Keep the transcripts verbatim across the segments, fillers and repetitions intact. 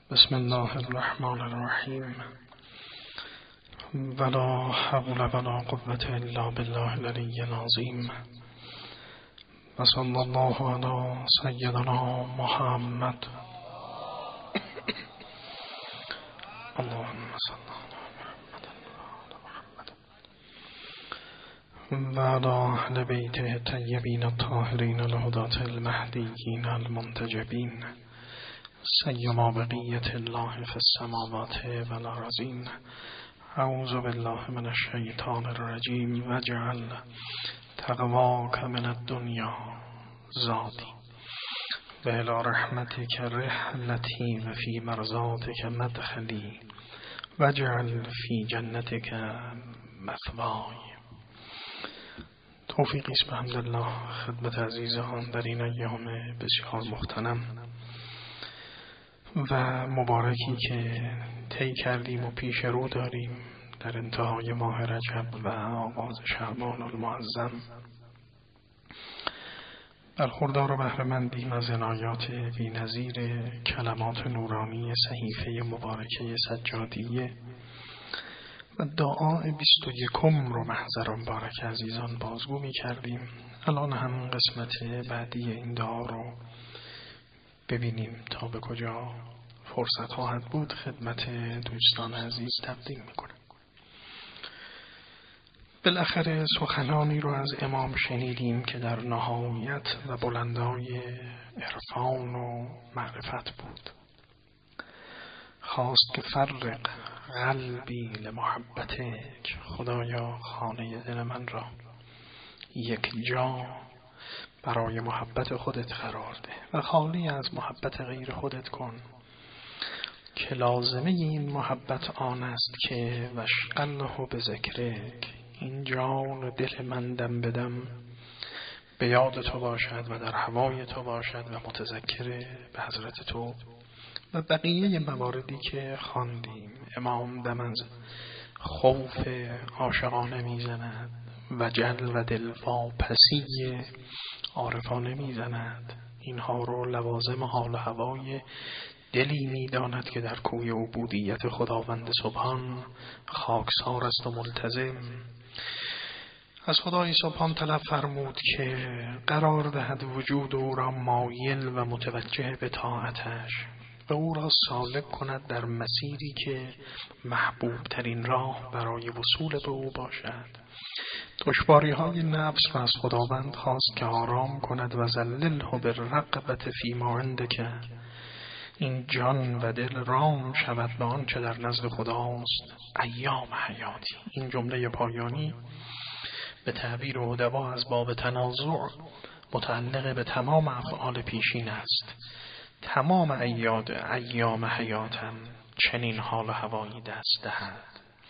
بسم الله الرحمن الرحیم. ولا حول ولا قوة الا بالله العلی العظیم. و صلی الله علی سیدنا محمد. اللهم صل و علی اهل بیت الطیبین الطاهرین الهداة المهدیین المنتجبین سیما بقیة الله فی السماوات والارضین. اعوذ بالله من الشیطان الرجیم. واجعل تقواک من الدنیا زادی و الی رحمتک رحلتی و فی مرضاتک مدخلی واجعل فی جنتک مثوای. توفیقی است بحمدالله خدمت عزیزان در این ایام بسیار مغتنم و مبارکی که طی کردیم و پیش رو داریم در انتهای ماه رجب و آغاز شعبان المعظم. برخوردار و بهره‌مندیم از عنایات بی‌نظیر کلمات نورانی صحیفه مبارکه سجادیه و دعای بیست و یکم رو محضر مبارک عزیزان بازگو می کردیم. الان هم قسمت بعدی این دعا رو ببینیم تا به کجا فرصت خواهد بود خدمت دوستان عزیز تقدیم میکنم. بالاخره سخنانی رو از امام شنیدیم که در نهایت و بلندای عرفان و معرفت بود. خواست که فرق قلبی لمحبتک، خدایا خانه دل من را یک جا برای محبت خودت قرار ده و خالی از محبت غیر خودت کن که لازمه این محبت آن است که وشغله به ذکرک، این جان و دل من دم بدم به یاد تو باشد و در هوای تو باشد و متذکر به حضرت تو و بقیه مواردی که خواندیم. امام دم از خوف عاشقانه میزند و جل و دلواپسی عارفانه میزند. اینها رو لوازم حال و هوای دلی میداند که در کوی عبودیت خداوند سبحان خاکسار است و ملتزم. از خدای سبحان طلب فرمود که قرار دهد وجود او را مایل و متوجه به طاعتش و او را سالک کند در مسیری که محبوب ترین راه برای وصول به او باشد. دشواری های نفس را از خداوند خواست که آرام کند و ذلله بالرغبة فیما عندک، این جان و دل رام شود به آنچه در نزد خداست. ایام حیاتی، این جمله پایانی به تعبیر ادبا از باب تنازع متعلق به تمام افعال پیشین است. تمام ایاد ایام حیاتم چنین حال و هوایی دست دهد.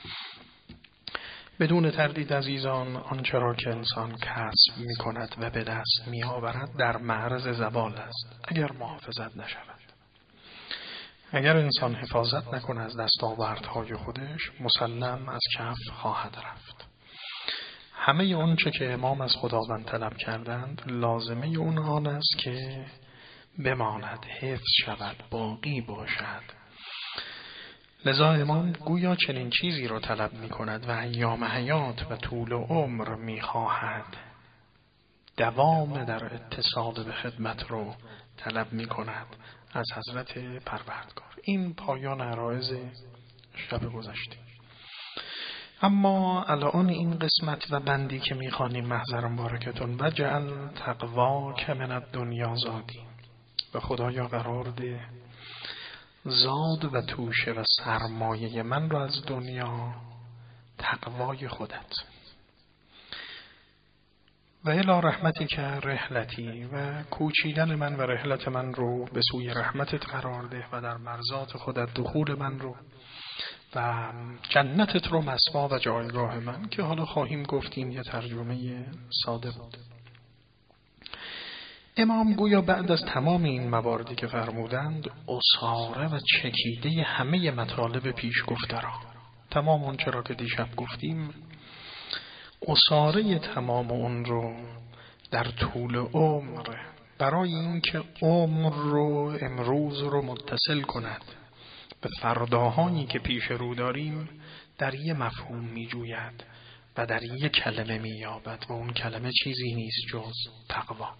بدون تردید عزیزان آنچه را که انسان کسب می کند و به دست می آورد در معرض زوال است اگر محافظت نشود. اگر انسان حفاظت نکند از دستاوردهای خودش مسلم از کف خواهد رفت. همه آنچه که امام از خداوند طلب کردند لازمه اون آن است که بماند، حفظ شود، باقی باشد. لذا امام گویا چنین چیزی را طلب می کند و ایام حیات و طول عمر می خواهد. دوام در اتصال به خدمت رو طلب می کند از حضرت پروردگار. این پایان عرایض شب گذشته. اما الان این قسمت و بندی که می خوانیم محضر مبارکتون وجعل تقواک من الدنیا زادی، و خدایا قرار ده زاد و توشه و سرمایه من رو از دنیا تقوای خودت و الی رحمتی که رحلتی، و کوچیدن من و رحلت من رو به سوی رحمتت قرار ده و در مرضات خودت دخول من رو و جنتت رو مسوا و جایگاه من، که حالا خواهیم گفتیم یه ترجمه ساده بود. امام گویا بعد از تمام این مواردی که فرمودند اصاره و چکیده همه مطالب پیش گفته را، تمام اون چرا که دیشب گفتیم، اصاره تمام اون رو در طول عمر برای اینکه عمر رو امروز رو متصل کند به فرداهایی که پیش رو داریم در یه مفهوم می جوید و در یه کلمه می یابد و اون کلمه چیزی نیست جز تقوا.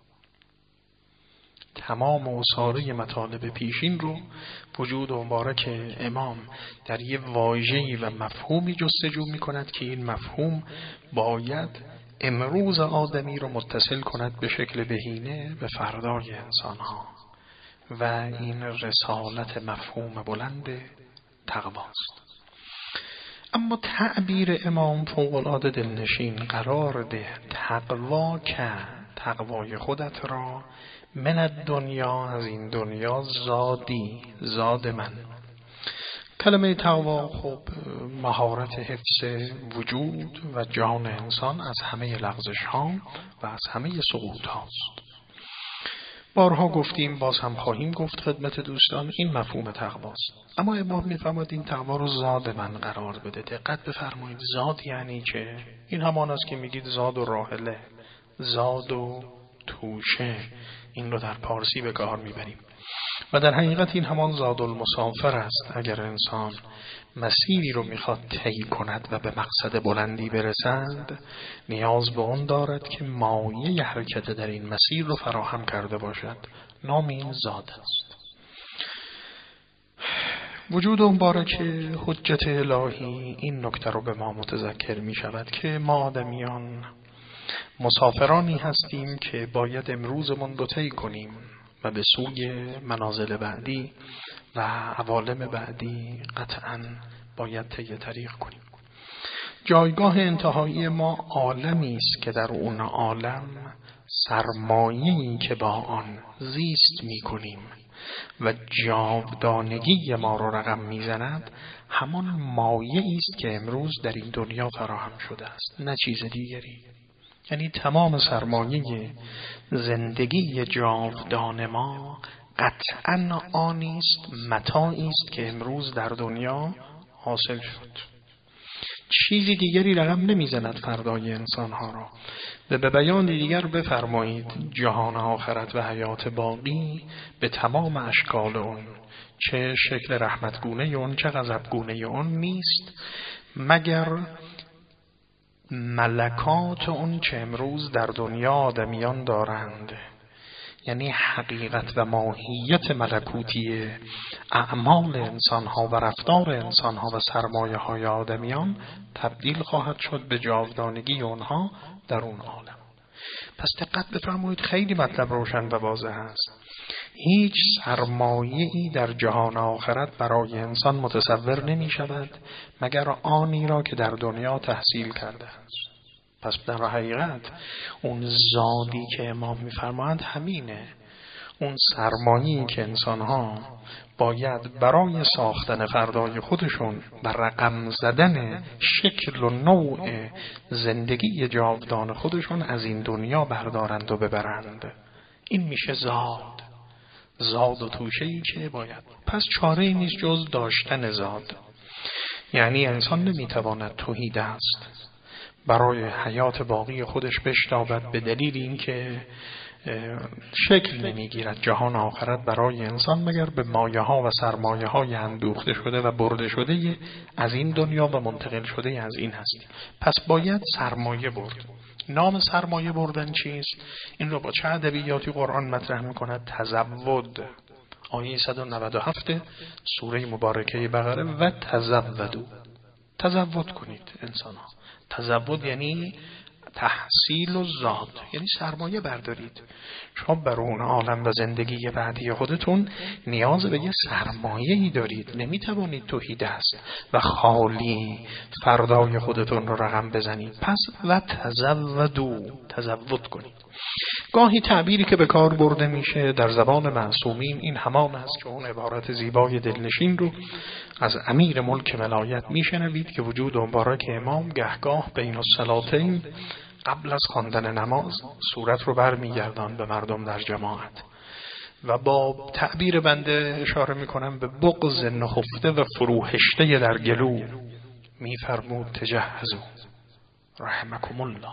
تمام اصاره مطالب پیشین رو وجود مبارک امام در یه واژه‌ای و مفهومی جستجو می کند که این مفهوم باید امروز آدمی رو متصل کند به شکل بهینه به فردای انسانها و این رسالت مفهوم بلند تقواست. اما تعبیر امام فوق‌العاده دلنشین قرار ده تقوا که تقوای خودت را من الدنیا از این دنیا زادی زاد من. کلمه تقوا خب مهارت حفظ وجود و جان انسان از همه لغزش ها و از همه سقوط هاست. بارها گفتیم باز هم خواهیم گفت خدمت دوستان این مفهوم تقواست. اما امام میفرماید این تقوا رو زاد من قرار بده. دقت بفرمایید زاد یعنی که این همان است که میگید زاد و راحله، زاد و توشه، این رو در پارسی به کار میبریم و در حقیقت این همان زاد المسافر است. اگر انسان مسیری رو میخواد طی کند و به مقصد بلندی برسد نیاز به اون دارد که مایه حرکت در این مسیر رو فراهم کرده باشد. نام این زاد است. وجود مبارک حجت الهی این نکته رو به ما متذکر می شود که ما آدمیان مسافرانی هستیم که باید امروزمون رو طی کنیم و به سوی منازل بعدی و عوالم بعدی قطعاً باید طی طریق کنیم. جایگاه انتهایی ما عالمی است که در اون عالم سرمایه‌ای که با آن زیست می کنیم و جاودانگی ما رو رقم میزند همان مایه‌ای است که امروز در این دنیا فراهم شده است، نه چیز دیگری. یعنی تمام سرمایه زندگی جاودان ما قطعاً آنی است، متاعی است که امروز در دنیا حاصل شد. چیزی دیگری رقم نمیزند فردای انسانها را. و به بیان دیگر بفرمایید جهان آخرت و حیات باقی به تمام اشکال اون، چه شکل رحمتگونه اون چه غضبگونه اون، نیست مگر ملکات اون چه امروز در دنیا آدمیان دارند. یعنی حقیقت و ماهیت ملکوتی اعمال انسانها و رفتار انسانها و سرمایه های آدمیان تبدیل خواهد شد به جاودانگی اونها در اون عالم. پس دقت بفرمایید، خیلی مطلب روشن و واضح است. هیچ سرمایه‌ای در جهان آخرت برای انسان متصور نمی شود مگر آنی را که در دنیا تحصیل کرده است. پس در حقیقت اون زادی که امام می‌فرمایند همینه. اون سرمایه‌ای که انسان‌ها باید برای ساختن فردای خودشون و رقم زدن شکل و نوع زندگی جاودان خودشون از این دنیا بردارند و ببرند، این میشه زاد. زاد و توشه‌ای که باید. پس چاره‌ای نیست جز داشتن زاد. یعنی انسان نمیتواند تهی دست برای حیات باقی خودش بشتابد به دلیل اینکه شکل نمیگیرد جهان آخرت برای انسان مگر به مایه ها و سرمایه های اندوخته شده و برده شده از این دنیا و منتقل شده از این هستی. پس باید سرمایه برد. نام سرمایه بردن چیست؟ این رو با چه ادبیاتی قرآن مطرح میکند؟ تزود. آیه صد و نود و هفت سوره مبارکه بقره و تزودوا، تزود کنید انسان ها. تزود یعنی تحصیل و زاد، یعنی سرمایه بردارید. شما بر اون عالم و زندگی بعدی خودتون نیاز به یه سرمایه‌ای دارید. نمیتوانید تهی دست و خالی فردای خودتون رو رقم بزنید. پس و تزودوا، تزود کنید. گاهی تعبیری که به کار برده میشه در زبان معصومین این همان است که اون عبارت زیبای دلنشین رو از امیر ملک ولایت میشنوید که وجود مبارک امام گهگاه بین الصلاتین قبل از خواندن نماز صورت رو برمیگردان به مردم در جماعت و با تعبیر بنده اشاره میکنم به بغض نهفته و فروهشته در گلو میفرمود تجهزوا رحمکم الله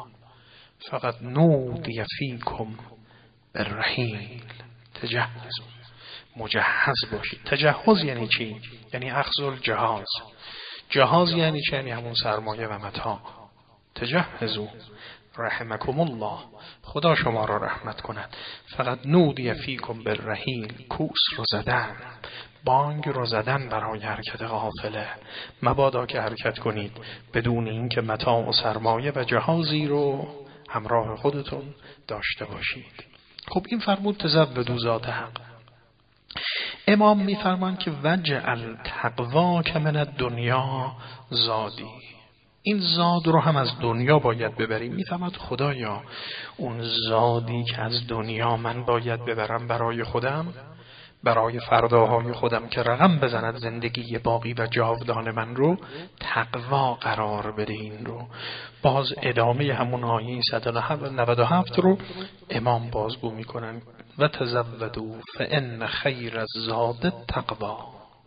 فقط نودی فیکم بالرحیل. تجهزوا، مجهز باشید. تجهز یعنی چی؟ یعنی اخذ الجهاز. جهاز یعنی چی؟ یعنی همون سرمایه و متاع. تجهزوا رحمکم الله، خدا شما را رحمت کند. فقط نودی فیکم بالرحیل، کوس رو زدن، بانگ رو زدن برای حرکت قافله. مبادا که حرکت کنید بدون اینکه متاع و سرمایه و جهازی رو همراه خودتون داشته باشید. خب این فرمود تزودوا ذات حق. امام میفرمان که وجعل تقواک من الدنیا زادی، این زاد رو هم از دنیا باید ببریم. میفهمد خدایا اون زادی که از دنیا من باید ببرم برای خودم، برای فرداهای خودم که رقم بزند زندگی باقی و جاودان من رو، تقوا قرار بده. این رو باز ادامه همون آیه صد و نود و هفت رو امام بازگو میکنن و تزودوا فان خیر الزاد التقوا.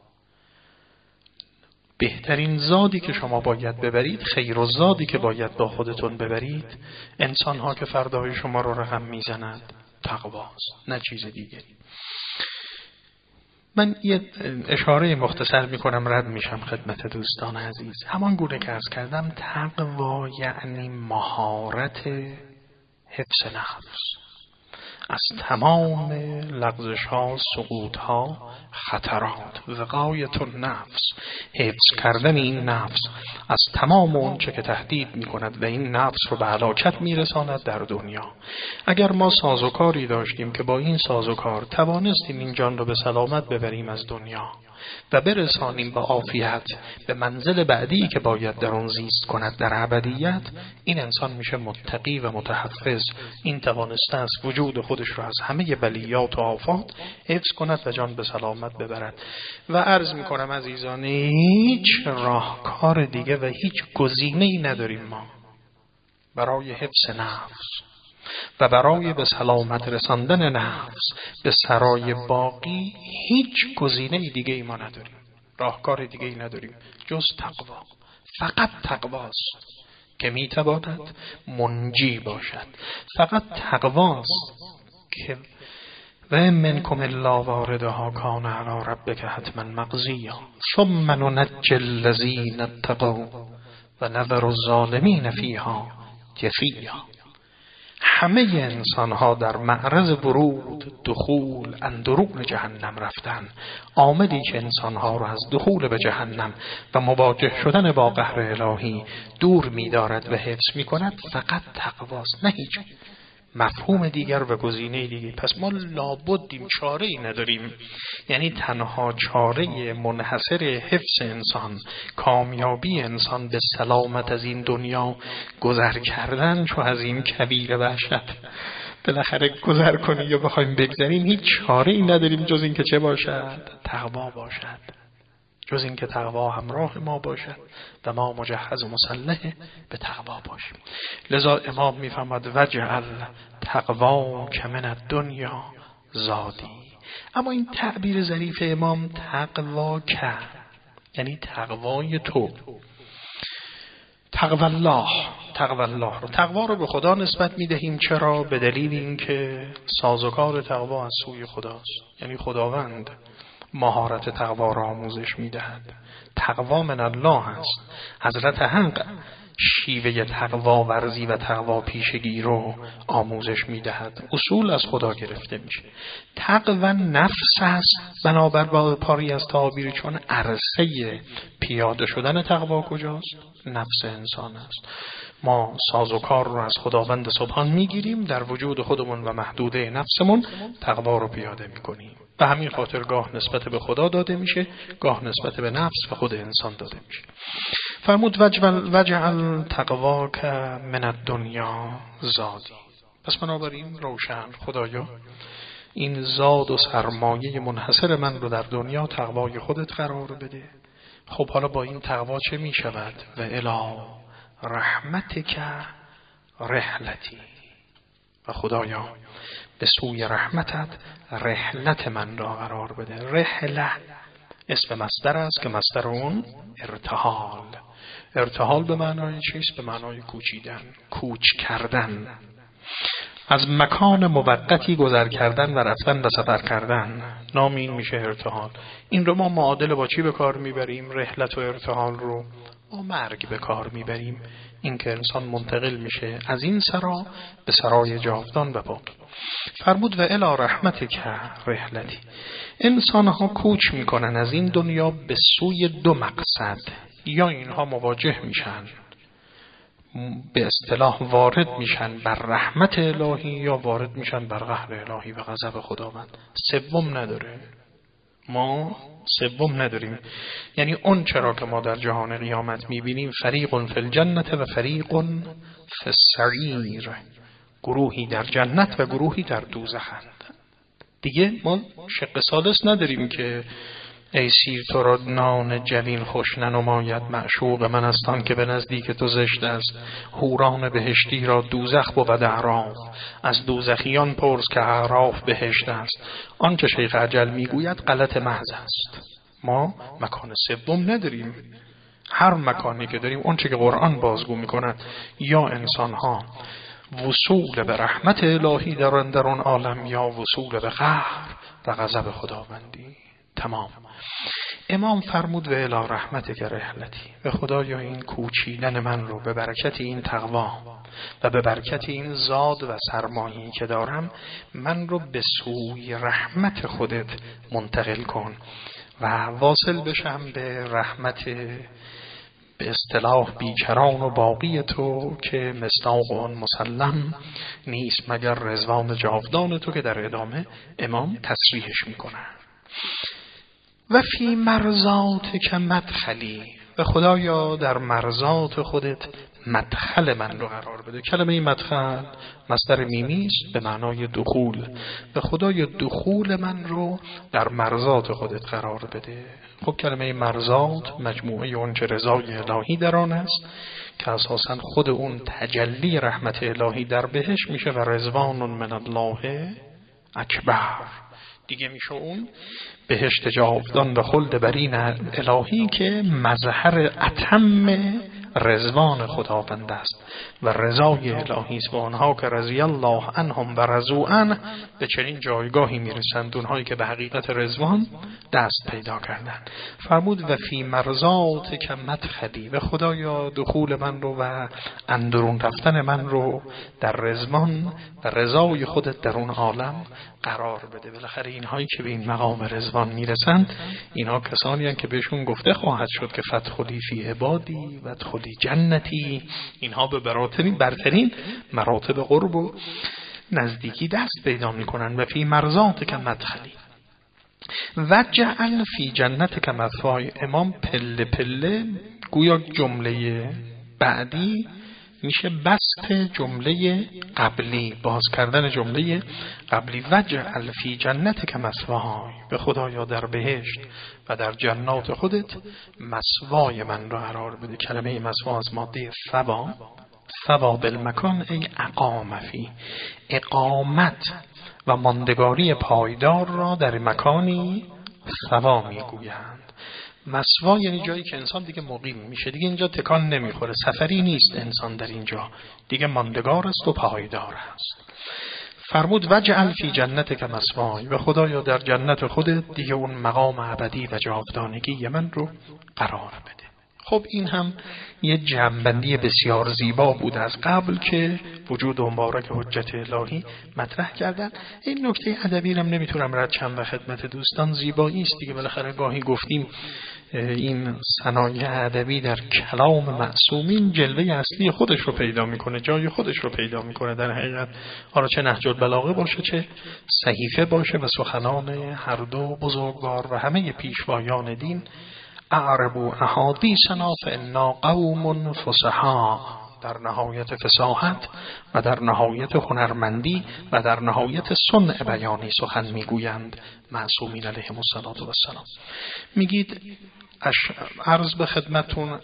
بهترین زادی که شما باید ببرید، خیر و زادی که باید با خودتون ببرید، انسان ها که فردای شما رو رقم میزند تقواست، نه چیز دیگری. من یه اشاره مختصر میکنم رد میشم خدمت دوستان عزیز. همان گونه که عرض کردم تقوا یعنی مهارت حفظ نفس از تمام لغزش ها، سقوط ها، خطرات. وقایت النفس، حفظ کردن این نفس از تمام اون چه که تهدید می کند و این نفس رو به هلاکت می رساند در دنیا. اگر ما سازوکاری داشتیم که با این سازوکار توانستیم این جان رو به سلامت ببریم از دنیا و برسانیم با عافیت به منزل بعدی که باید در اون زیست کند در ابدیت، این انسان میشه متقی و متحفظ. این توانسته است وجود خودش رو از همه بلیات و آفات حفظ کند و جان به سلامت ببرد. و عرض میکنم عزیزان هیچ راهکار دیگه و هیچ گزینه‌ای نداریم ما برای حفظ نفس و برای به سلامت رساندن نفس به سرای باقی. هیچ گزینه دیگه ای ما نداریم، راهکار دیگه ای نداریم جز تقوا. فقط تقواست که میتواند منجی باشد. فقط تقواست که و منکم الا واردها کان علی ربک حتما مقضیا ثم ننجی الذین اتقوا و نذر الظالمین فیها جثیا. همه انسان ها در معرض ورود، دخول، اندرون جهنم رفتن. آمدی که انسان ها را از دخول به جهنم و مواجه شدن با قهر الهی دور می دارد و حفظ می کند فقط تقواست، نه هیچ مفهوم دیگر و گزینه دیگه. پس ما لابدیم، چاره ای نداریم. یعنی تنها چاره منحصر حفظ انسان، کامیابی انسان به سلامت از این دنیا گذر کردن چو از این کبیر وحشت بالاخره گذر کنی یا بخوایم بگذریم، هیچ چاره ای نداریم جز این که چه باشد؟ تقوا باشد. جز این که تقوا همراه ما باشد و ما مجهز و مسلح به تقوا باشیم. لذا امام میفرماد وجعل تقوا کمن الدنیا زادی. اما این تعبیر ظریف امام تقوا که یعنی تقوای تو، تقوا الله، تقوا الله رو تقوا رو به خدا نسبت میدهیم. چرا؟ به دلیل اینکه سازوکار تقوا از سوی خداست. یعنی خداوند مهارت تقوا را آموزش میدهد. تقوا من الله است. حضرت حق شیوه تقوا ورزی و تقوا پیشگی رو آموزش میدهد. اصول از خدا گرفته میشه. تقوا نفس است، بنابر با پاری از تعابیر، چون عرصه پیاده شدن تقوا کجاست؟ نفس انسان است. ما سازوکار رو از خداوند سبحان میگیریم، در وجود خودمون و محدوده نفسمون تقوا رو پیاده میکنیم. به همین خاطر گاه نسبت به خدا داده میشه، گاه نسبت به نفس و خود انسان داده میشه. فرمود وجعل تقواک من الدنیا زادی. پس بنابراین روشن خدایا این زاد و سرمایه منحصر من رو در دنیا تقوای خودت قرار بده. خب حالا با این تقوا چه می شود؟ و الی رحمتک رحلتی. و خدایا به سوی رحمتت رحلت من را قرار بده. رحله اسم مصدر است که مصدر اون ارتحال. ارتحال به معنای چیست؟ به معنای کوچیدن، کوچ کردن. از مکان موقتی گذر کردن و رفتن و سفر کردن، نام این میشه ارتحال. این رو ما معادل با چی به کار میبریم؟ رحلت و ارتحال رو با مرگ به کار میبریم. این که انسان منتقل میشه از این سرا به سرای جاودان و باقی. فرمود و الی رحمتک رحلتی. انسان ها کوچ میکنن از این دنیا به سوی دو مقصد. یا اینها مواجه میشن، به اصطلاح وارد میشن بر رحمت الهی، یا وارد میشن بر قهر الهی و غضب خداوند. سوم نداره. ما سوم نداریم. یعنی اون چرا که ما در جهان قیامت میبینیم فریق فی الجنت و فریق فی السعیر، گروهی در جنت و گروهی در دوزخند. دیگه ما شق ثالث نداریم که ای سیر تو را نان جوین خوش ننماید، معشوق من استان که به نزدیک تو زشت است. حوران بهشتی را دوزخ بود اعراف، از دوزخیان پرس که اعراف بهشت است. آنچه شیخ اجل میگوید غلط محض است. ما مکان سوم نداریم. هر مکانی که داریم اون چه که قرآن بازگو میکند، یا انسانها وصول به رحمت الهی دارن در اون عالم، یا وصول به قهر و غضب خداوندی. تمام. امام فرمود و الی رحمتک رحلتی. به خدایا این کوچیدن من رو به برکت این تقوا و به برکت این زاد و سرمایه‌ای که دارم، من رو به سوی رحمت خودت منتقل کن و واصل بشم به رحمت به اصطلاح بیکران و باقی تو که مصداق آن مسلم نیست مگر رضوان جاودان تو، که در ادامه امام تصریحش میکنه. و فی مرضات که مدخلی. و خدایا در مرضات خودت مدخل من رو قرار بده. کلمه این مدخل مصدر میمی است به معنای دخول. و خدایا دخول من رو در مرضات خودت قرار بده. خب کلمه مرضات مجموعه اون چه رضای الهی در آن است که اساساً خود اون تجلی رحمت الهی در بهش میشه و رضوان من الله اکبر. دیگه میشه اون بهشت جاودان و خلد برین الهی که مظهر اتم رضوان خداوند است و رضای الهی است. و آنها که رضی الله عنهم و رضوا عنه به چنین جایگاهی میرسند، اونهایی که به حقیقت رضوان دست پیدا کردند. فرمود و فی مرضات که مدخلی. و خدایا دخول من رو و اندرون رفتن من رو در رضوان و رضای خودت در اون عالم قرار بده. بالاخره اینهایی که به این مقام رضوان میرسند، اینها کسانی هستند که بهشون گفته خواهد شد که فادخلی فی عبادی و ادخلی جنتی. اینها به براترین برترین مراتب قرب و نزدیکی دست پیدا میکنن. و فی مرضات که مدخلی و جعل فی جنت که مثوای. امام پله پله گویا جمله بعدی میشه بسط جمله قبلی، باز کردن جمله قبلی. وجعل فی جنت که مثوای. به خدایا در بهشت و در جنات خودت مثوای من رو قرار بده. کلمه مثوا از ماده ثوا، ثوا بالمکان ای اقام فی، اقامت و ماندگاری پایدار را در مکانی ثوا میگویند. مثوا یعنی جایی که انسان دیگه مقیم میشه، دیگه اینجا تکان نمیخوره، سفری نیست انسان در اینجا، دیگه ماندگار است و پایدار است. فرمود وجعل فی جنت که مثوای. و خدایا در جنت خودت دیگه اون مقام ابدی و جاودانگی من رو قرار بده. خب این هم یه جنبندی بسیار زیبا بود از قبل که وجود مبارک حجت الهی مطرح کردن. این نکته ادبی رو نمیتونم رد شم و خدمت دوستان زیبایی است دیگه. بالاخره گاهی گفتیم این صنایع ادبی در کلام معصومین جلوه اصلی خودش رو پیدا میکنه، جای خودش رو پیدا میکنه در حقیقت. حالا چه نهج البلاغه باشه، چه صحیفه باشه و سخنان هر دو بزرگوار و همه پیشوایان دین، اعربوا احادیثنا فانا قوم فصحا، در نهایت فصاحت و در نهایت هنرمندی و در نهایت صنع بیانی سخن میگویند معصومین علیهم السلام. میگید عرض به خدمتون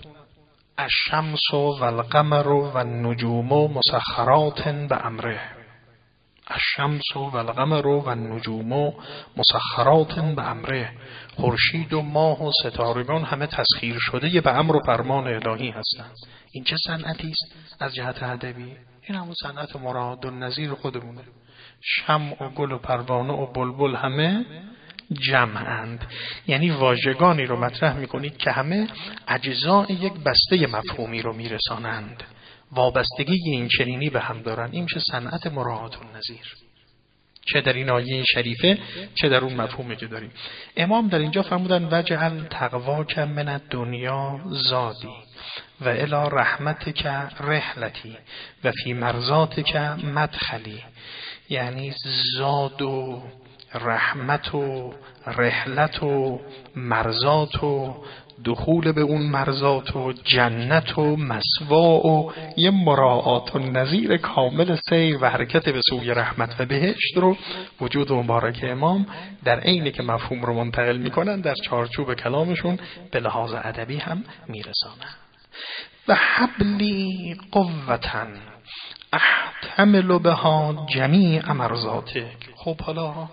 الشمس و القمر و النجوم مسخرات به امره. الشمس و القمر و النجوم مسخرات به امره، خورشید و ماه و ستارگان همه تسخیر شده به امر و فرمان الهی هستند. این چه صنعتی است از جهت ادبی؟ این همون صنعت مراد النظیر خودمونه. شمع و گل و پروانه و بلبل همه جمعند، یعنی واژگانی رو مطرح میکنید که همه اجزای یک بسته مفهومی رو میرسانند، وابستگی این چنینی به هم دارن. این چه صنعت مراعات النظیر، چه در این آیه شریفه چه در اون مفهومی که داریم. امام در اینجا فرمودن وجعل تقواک من الدنیا زادی و الی رحمتک رحلتی و فی مرضاتک مدخلی، یعنی زاد و رحمت و رحلت و مرضات و دخول به اون مرضات و جنت و مسوا و یه مراعات و نظیر کامل سیر و حرکت به سوی رحمت و بهشت رو وجود مبارک امام در عینی که مفهوم رو منتقل میکنن در چارچوب کلامشون به لحاظ ادبی هم میرسانن. و حبلی قوتن احتمل بها جمیع مرضاتک. خب حالا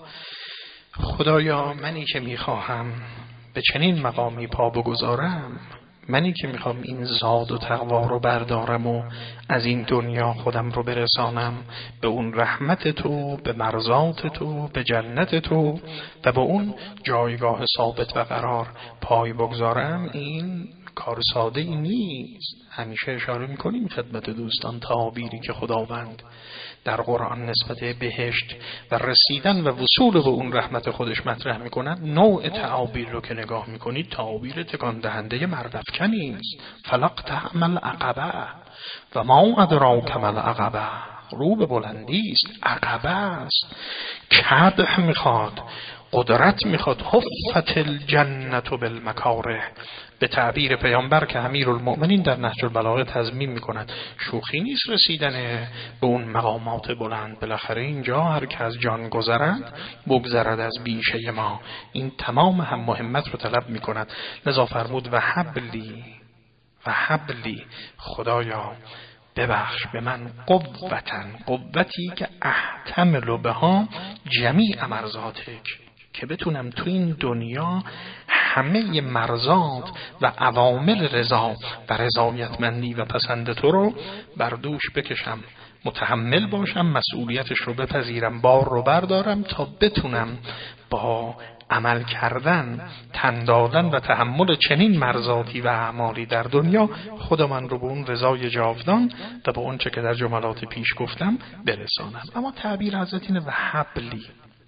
خدایا منی که میخواهم به چنین مقامی پا بگذارم، منی که میخوام این زاد و تقوا رو بردارم و از این دنیا خودم رو برسانم به اون رحمت تو، به مرضات تو، به جنت تو و به اون جایگاه ثابت و قرار پای بگذارم، این کار ساده ای نیست. همیشه اشاره میکنیم خدمت دوستان تعابیری که خداوند در قرآن نسبت بهشت و رسیدن و وصول به اون رحمت خودش مطرح میکنن. نوع تعابیر رو که نگاه میکنید تعابیر تکان دهنده مردفکنی است. فلقتحم العقبه و ما ادراک ما العقبه، رو به بلندی است، عقبه است، کدح میخواد، قدرت میخواد. حفت الجنت بالمکاره، به تعبیر پیامبر که امیرالمؤمنین در نهج البلاغه تضمین میکند شوخی نیست رسیدن به اون مقامات بلند. بالاخره اینجا هر که از جان گذرد بگذرد از بیشه ما، این تمام هم مهمت رو طلب میکند. لذا فرمود و حبلی و حبلی، خدایا ببخش به من قوتن، قوتی که احتمل بها جمیع مرضاتک، که بتونم تو این دنیا همه مرضات و عوامل رضا و رضایتمندی و پسند تو رو بر دوش بکشم، متحمل باشم، مسئولیتش رو بپذیرم، بار رو بردارم تا بتونم با عمل کردن، تن دادن و تحمل چنین مرضاتی و اعمالی در دنیا خود من رو به اون رضای جاودان و به اون چه که در جملات پیش گفتم برسانم. اما تعبیر حضرت اینه و حبلی.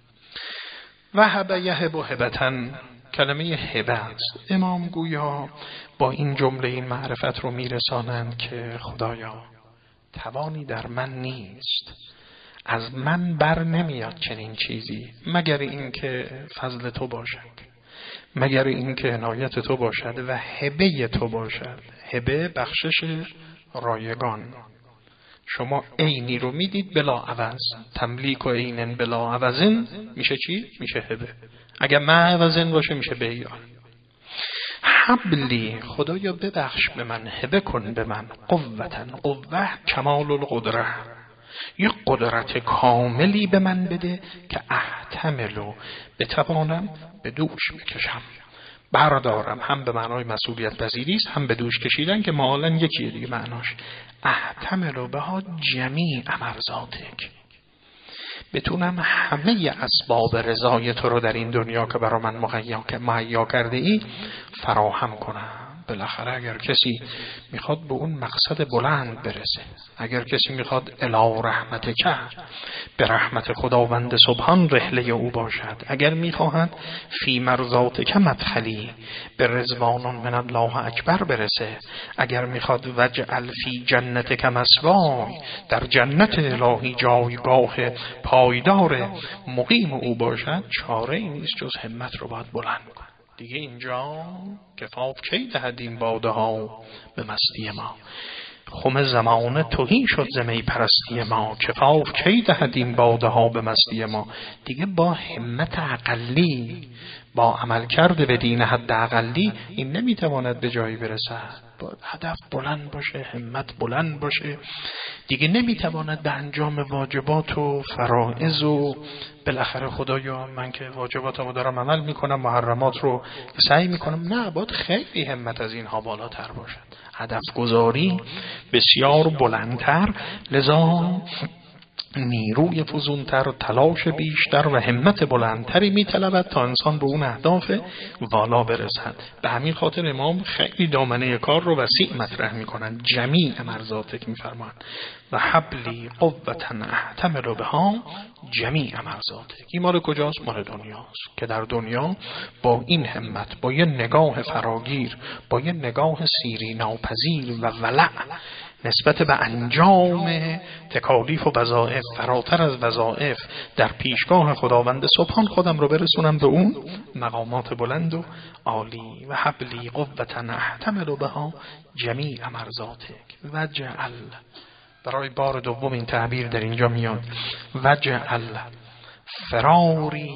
وهب یهب هبتن، کلمه هبه است. امام گویا با این جمله این معرفت رو میرسانند که خدایا توانی در من نیست، از من بر نمیاد چنین چیزی مگر این که فضل تو باشد، مگر این که عنایت تو باشد و هبه تو باشد. هبه بخشش رایگان. شما عینی رو میدید بلا عوض، تملیک و عینن بلا عوضن میشه چی؟ میشه هبه. اگر ما عوضن باشه میشه بیان. حبلی، خدایا ببخش به من، هبه کن به من قوتن، قوه کمال القدره، یه قدرت کاملی به من بده که احتملو بتوانم به دوش بکشم، بردارم. هم به معنای مسئولیت پذیری است، هم به دوش کشیدن که معالاً یکیه دیگه معناش. احتملو بها جمیع مرضاتک، بتونم همه اسباب رضای تو رو در این دنیا که برای من مهیا کرده ای فراهم کنم. بالاخره اگر کسی میخواد به اون مقصد بلند برسه، اگر کسی میخواد الی رحمت که به رحمت خداوند سبحان رحله او باشد، اگر میخواهد فی مرضات که مدخلی به رضوان من الله اکبر برسه، اگر میخواد وجعل فی جنت که مسوای در جنت الهی جایگاه پایدار مقیم او باشد، چاره ای نیست جز همت رو باید بلند کن. دیگه اینجا کفاف کی دهدیم باده ها به مستی ما، خم زمان توهی شد زمی پرستی ما، کفاف کی دهدیم باده ها به مستی ما. دیگه با همت اقلی، با عمل کرده به دین حد اقلی این نمیتواند به جایی برسد. باید هدف بلند باشه، همت بلند باشه. دیگه نمیتواند به انجام واجبات و فرائض و بالاخره خدایا من که واجباتمو دارم عمل میکنم، محرمات رو سعی میکنم، نه، باید خیلی همت از اینها بالاتر باشد. هدف گذاری بسیار بلندتر، لذا نیروی فزونتر، تلاش بیشتر و همت بلندتری میطلبد تا انسان به اون اهداف والا برسد. به همین خاطر امام خیلی دامنه کار رو وسیع مطرح میکنند. جمیع مرزاتک میفرمایند و حبلی قوتا احتمل بها جمیع مرزاتک. این مال کجاست؟ مال دنیاست که در دنیا با این همت، با یه نگاه فراگیر، با یه نگاه سیری ناپذیر و ولع نسبت به انجام تکالیف و وظایف فراتر از وظایف در پیشگاه خداوند سبحان خودم رو برسونم به اون مقامات بلند و عالی. و حبلی قوتا احتمل بها جمیع مرزاتک وجعل، برای بار دوم این تعبیر در اینجا میاد، وجعل فراری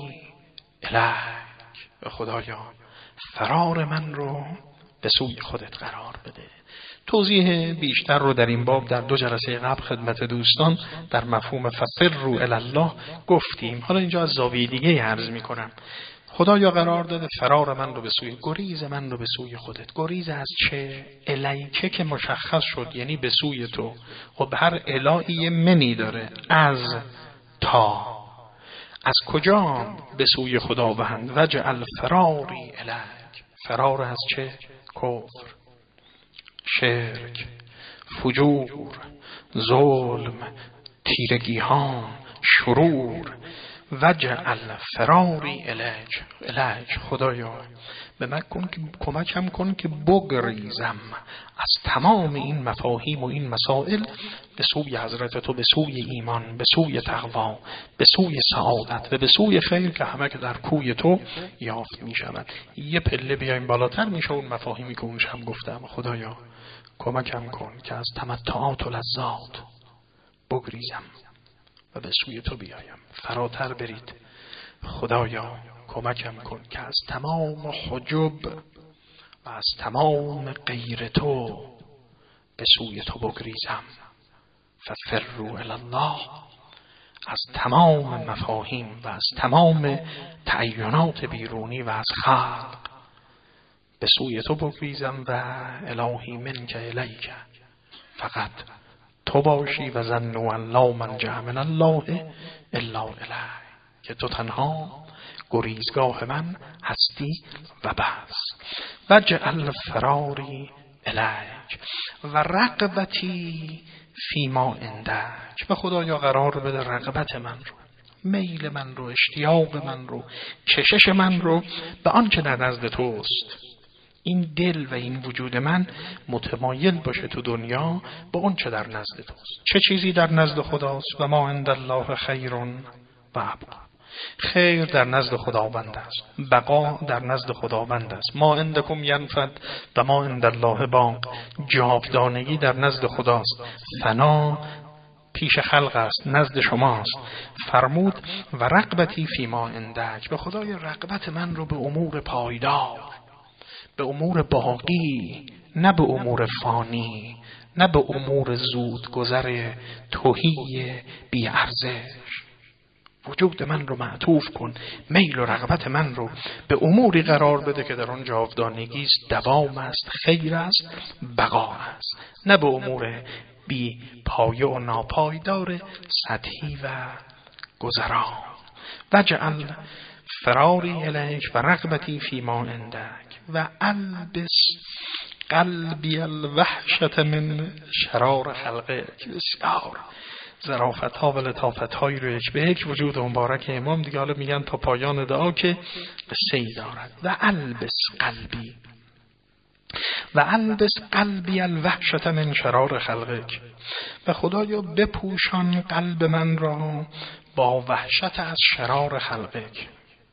الیک، خدایا فرار من رو به سوی خودت قرار بده. توضیح بیشتر رو در این باب در دو جلسه قبل خدمت دوستان در مفهوم ففروا الی الله گفتیم. حالا اینجا از زاویه دیگه عرض میکنم. خدایا قرار داده فرار من رو به سوی، گریز من رو به سوی خودت. گریز از چه؟ الیکه که مشخص شد، یعنی به سوی تو. خب هر الهی منی داره، از تا، از کجا؟ به سوی خداوند. وجعل فراری الیک، فرار از چه؟ کفر، شرک، فجور، ظلم، تیرگی ها، شرور. وجعل فراری الیک، الیک خدایا به من کن که کمکم کن که بگریزم از تمام این مفاهیم و این مسائل به سوی حضرت تو، به سوی ایمان، به سوی تقوا، به سوی سعادت و به سوی خیر که همه که در کوی تو یافت می شود. یه پله بیایم بالاتر میشه اون مفاهیمی که اون شب گفتم. خدایا کمکم کن که از تمتعات و لذات بگریزم و به سوی تو بیایم. فراتر برید. خدایا کمکم کن که از تمام حجب و از تمام غیر تو به سوی تو بگریزم. ففروا الی الله، از تمام مفاهیم و از تمام تعینات بیرونی و از خلق به سوی تو بگریزم. و الهی منک الیک، فقط تو باشی. و ظنوا ان لا منجا من الله الا الیک، که تو تنها گریزگاه من هستی و بس. وجعل فراری الیک و رغبتی فیما عندک، و خدایا قرار بده رغبت من رو، میل من رو، اشتیاق من رو، کشش من رو به آنچه در نزد توست. این دل و این وجود من متمایل باشه تو دنیا با اون چه در نزد توست. چه چیزی در نزد خداست؟ و ما عند الله خیر و ابقا، خیر در نزد خداوند است، بقا در نزد خداوند است. ما عندکم ینفد و ما عند الله باق، جاودانگی در نزد خداست، فنا پیش خلق است، نزد شماست. فرمود و رغبتی فی ما عندک، به خدای رغبت من رو به امور پایدار، به امور باقی، نه به امور فانی، نه به امور زود گذر تهی بی ارزش. وجود من رو معطوف کن، میل و رغبت من رو به اموری قرار بده که در آن جاودانگی است، دوام است، خیر است، بقا است، نه به امور بی پایه و ناپایدار سطحی و گذران. وجعل فراری الیک و رغبتی فی ما عندک و البس قلبی الوحشت من شرار خلقک. بسیار ظرافت ها و لطافت هایی رو یک به یک وجود مبارک امام دیگه حالا میگن تا پایان دعا که قصه‌ای دارد. و البس قلبی و البس قلبی الوحشت من شرار خلقک، و خدایا بپوشان قلب من را با وحشت از شرار خلقک.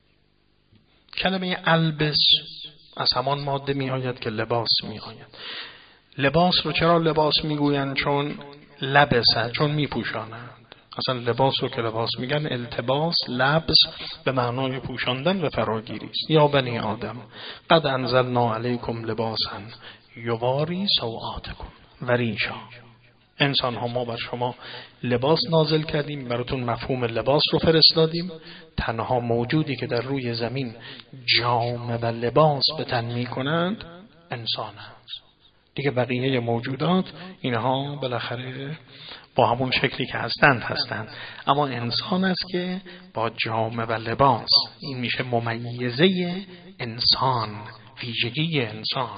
کلمه البس از همان ماده می آید که لباس می آید. لباس رو چرا لباس می گویند؟ چون لبسه، چون می پوشانند. اصلا لباس رو که لباس میگن التباس، لبس به معنای پوشاندن و فراگیری است. یا بنی آدم قد انزلنا علیکم لباسا یواری سوآتکم و ریشا. انسان ها ما بر شما لباس نازل کردیم، براتون مفهوم لباس رو فرستادیم. تنها موجودی که در روی زمین جامه و لباس به تن می کنند انسان است. دیگه بقیه موجودات اینها بالاخره با همون شکلی که هستند هستند، اما انسان است که با جامه و لباس. این میشه ممیزه انسان، ویژگی انسان.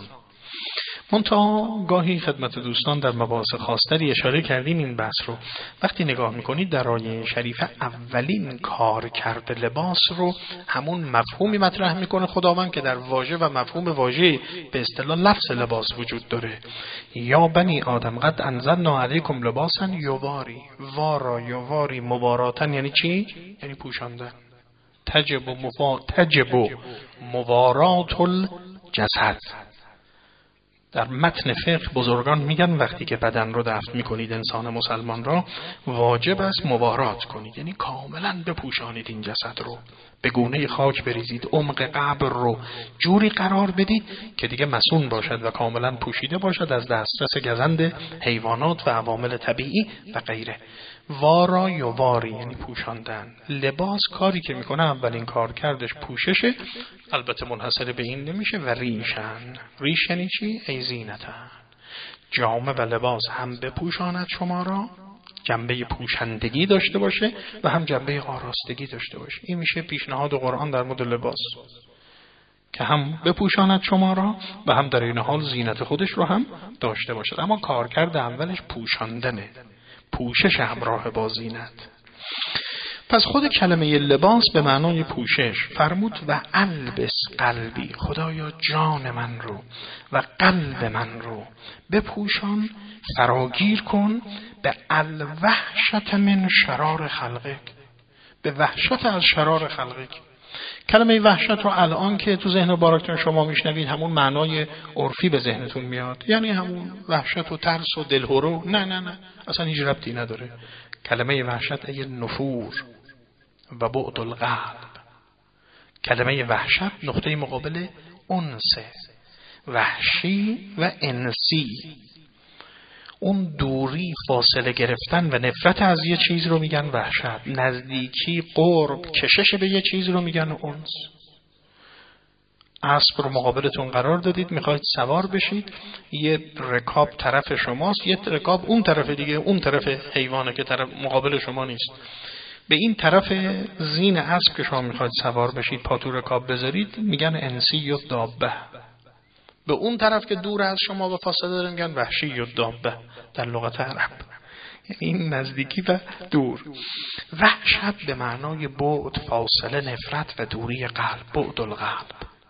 منتها گاهی خدمت دوستان در مباحث خاصتری اشاره کردیم این بحث رو. وقتی نگاه میکنید در آیه شریفه اولین کار کرده لباس رو همون مفهومی مطرح میکنه خداوند که در واژه و مفهوم واژه به اصطلاح لفظ لباس وجود داره. یا بنی آدم قد انزلنا علیکم لباسا یواری. وارا یواری مباراتن یعنی چی؟ یعنی پوشاندن. تجب و مفا... تجب و موارات الجسد. در متن فقه بزرگان میگن وقتی که بدن رو دفن میکنید انسان مسلمان را، واجب است موارات کنید، یعنی کاملا بپوشانید این جسد رو، به گونه خاک بریزید، عمق قبر رو جوری قرار بدید که دیگه مسون باشد و کاملا پوشیده باشد از دسترس گزند حیوانات و عوامل طبیعی و غیره. وارا یا واری یعنی پوشاندن. لباس کاری که میکنه اولین کار کردش پوششه، البته منحصر به این نمیشه. و ریشن، ریش یعنی چی؟ ای زینتن. جامه و لباس هم بپوشاند شما را، جنبه پوشندگی داشته باشه و هم جنبه آراستگی داشته باشه. این میشه پیشنهاد قرآن در مورد لباس، که هم بپوشاند شما را و هم در این حال زینت خودش رو هم داشته باشد. اما کارکرد اولش پوشاندنه، پوشش همراه با زینت. پس خود کلمه لباس به معنای پوشش فرمود و البس قلبی، خدایا جان من رو و قلب من رو بپوشان، فراگیر کن به الوحشت من شرار خلقک، به وحشت از شرار خلقک. کلمه وحشت رو الان که تو ذهن مبارکتون شما میشنوید همون معنای عرفی به ذهنتون میاد، یعنی همون وحشت و ترس و دلهرو. نه نه نه، اصلا هیچ ربطی نداره. کلمه وحشت ای نفور و بعد القلب. کلمه وحشت نقطه مقابل انسه، وحشی و انسی. اون دوری، فاصله گرفتن و نفرت از یه چیز رو میگن وحشت. نزدیکی، قرب، کشش به یه چیز رو میگن انس. اسب رو مقابلتون قرار دادید، میخواید سوار بشید، یه رکاب طرف شماست، یه رکاب اون طرف دیگه، اون طرف حیوانه که طرف مقابل شما نیست. به این طرف زین اسب که شما میخواید سوار بشید، پا تو رکاب بذارید، میگن انسی و دابه. به اون طرف که دور از شما با فاصله داره میگن وحشی و دابه در لغت عرب، یعنی این نزدیکی و دور. وحشت به معنای بعد، فاصله، نفرت و دوری قلب، بعد القلب.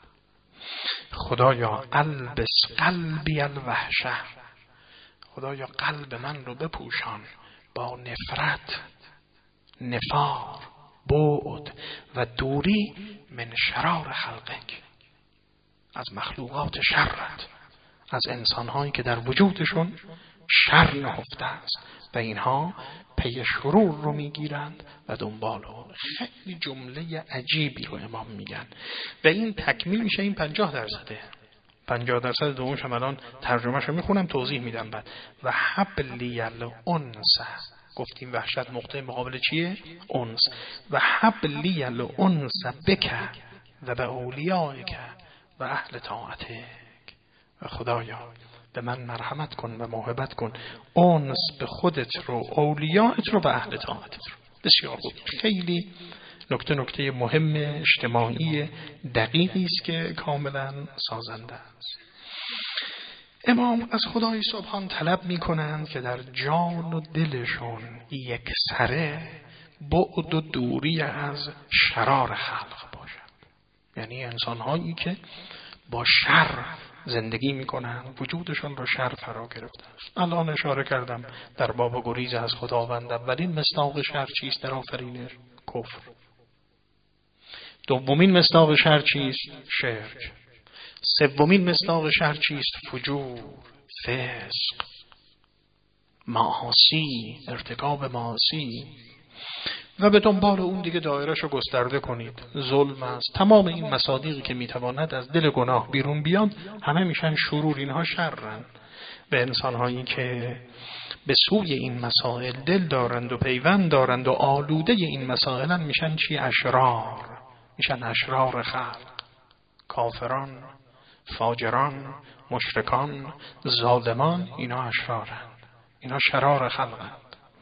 خدایا البس قلبی الوحشه، خدایا قلب من رو بپوشان با نفرت، نفار، بعد و دوری من شرار خلقک، از مخلوقات شرت، از انسانهایی که در وجودشون شر نهفته است و اینها پی شرور رو میگیرند و دنبال اون. خیلی جمله عجیبی رو امام میگن و این تکمیل میشه این پنجاه درصده. پنجاه درصد دومش هم الان ترجمهش رو میخونم، توضیح میدم بعد. و حبلی الانس، گفتیم وحشت نقطه مقابل چیه؟ انس. و حبلی الانس بک و به اولیائک و اهل طاعتک. و خدایا به من مرحمت کن و محبت کن، انس به خودت رو، اولیائت رو و اهل طاعتت رو. بسیار خوب. خیلی نکته نکته مهم اجتماعی دقیقی است که کاملا سازنده است. امام از خدای سبحان طلب می کنند که در جان و دلشون یک سره بعد و دوری از شرار خلق باشد. یعنی انسان‌هایی که با شر زندگی میکنن، وجودشون رو شر فرا گرفتن. الان اشاره کردم در باب گریز از خداوند. اولین مصداق شر چیست در آفرینش؟ کفر. دومین مصداق شر چیست؟ شرک. سومین مصداق شر چیست؟ فجور، فسق، معاصی، ارتکاب معاصی. و به دنبال اون دیگه دایره‌اش رو گسترده کنید. ظلم است. تمام این مصادیقی که میتواند از دل گناه بیرون بیاد همه میشن شرور، اینها شرن. به انسان‌هایی که به سوی این مسائل دل دارند و پیوند دارند و آلوده این مسائل میشن چی؟ اشرار. میشن اشرار خلق. کافران، فاجران، مشرکان، ظالمان، اینا اشرارند، اینا شرار خلقند.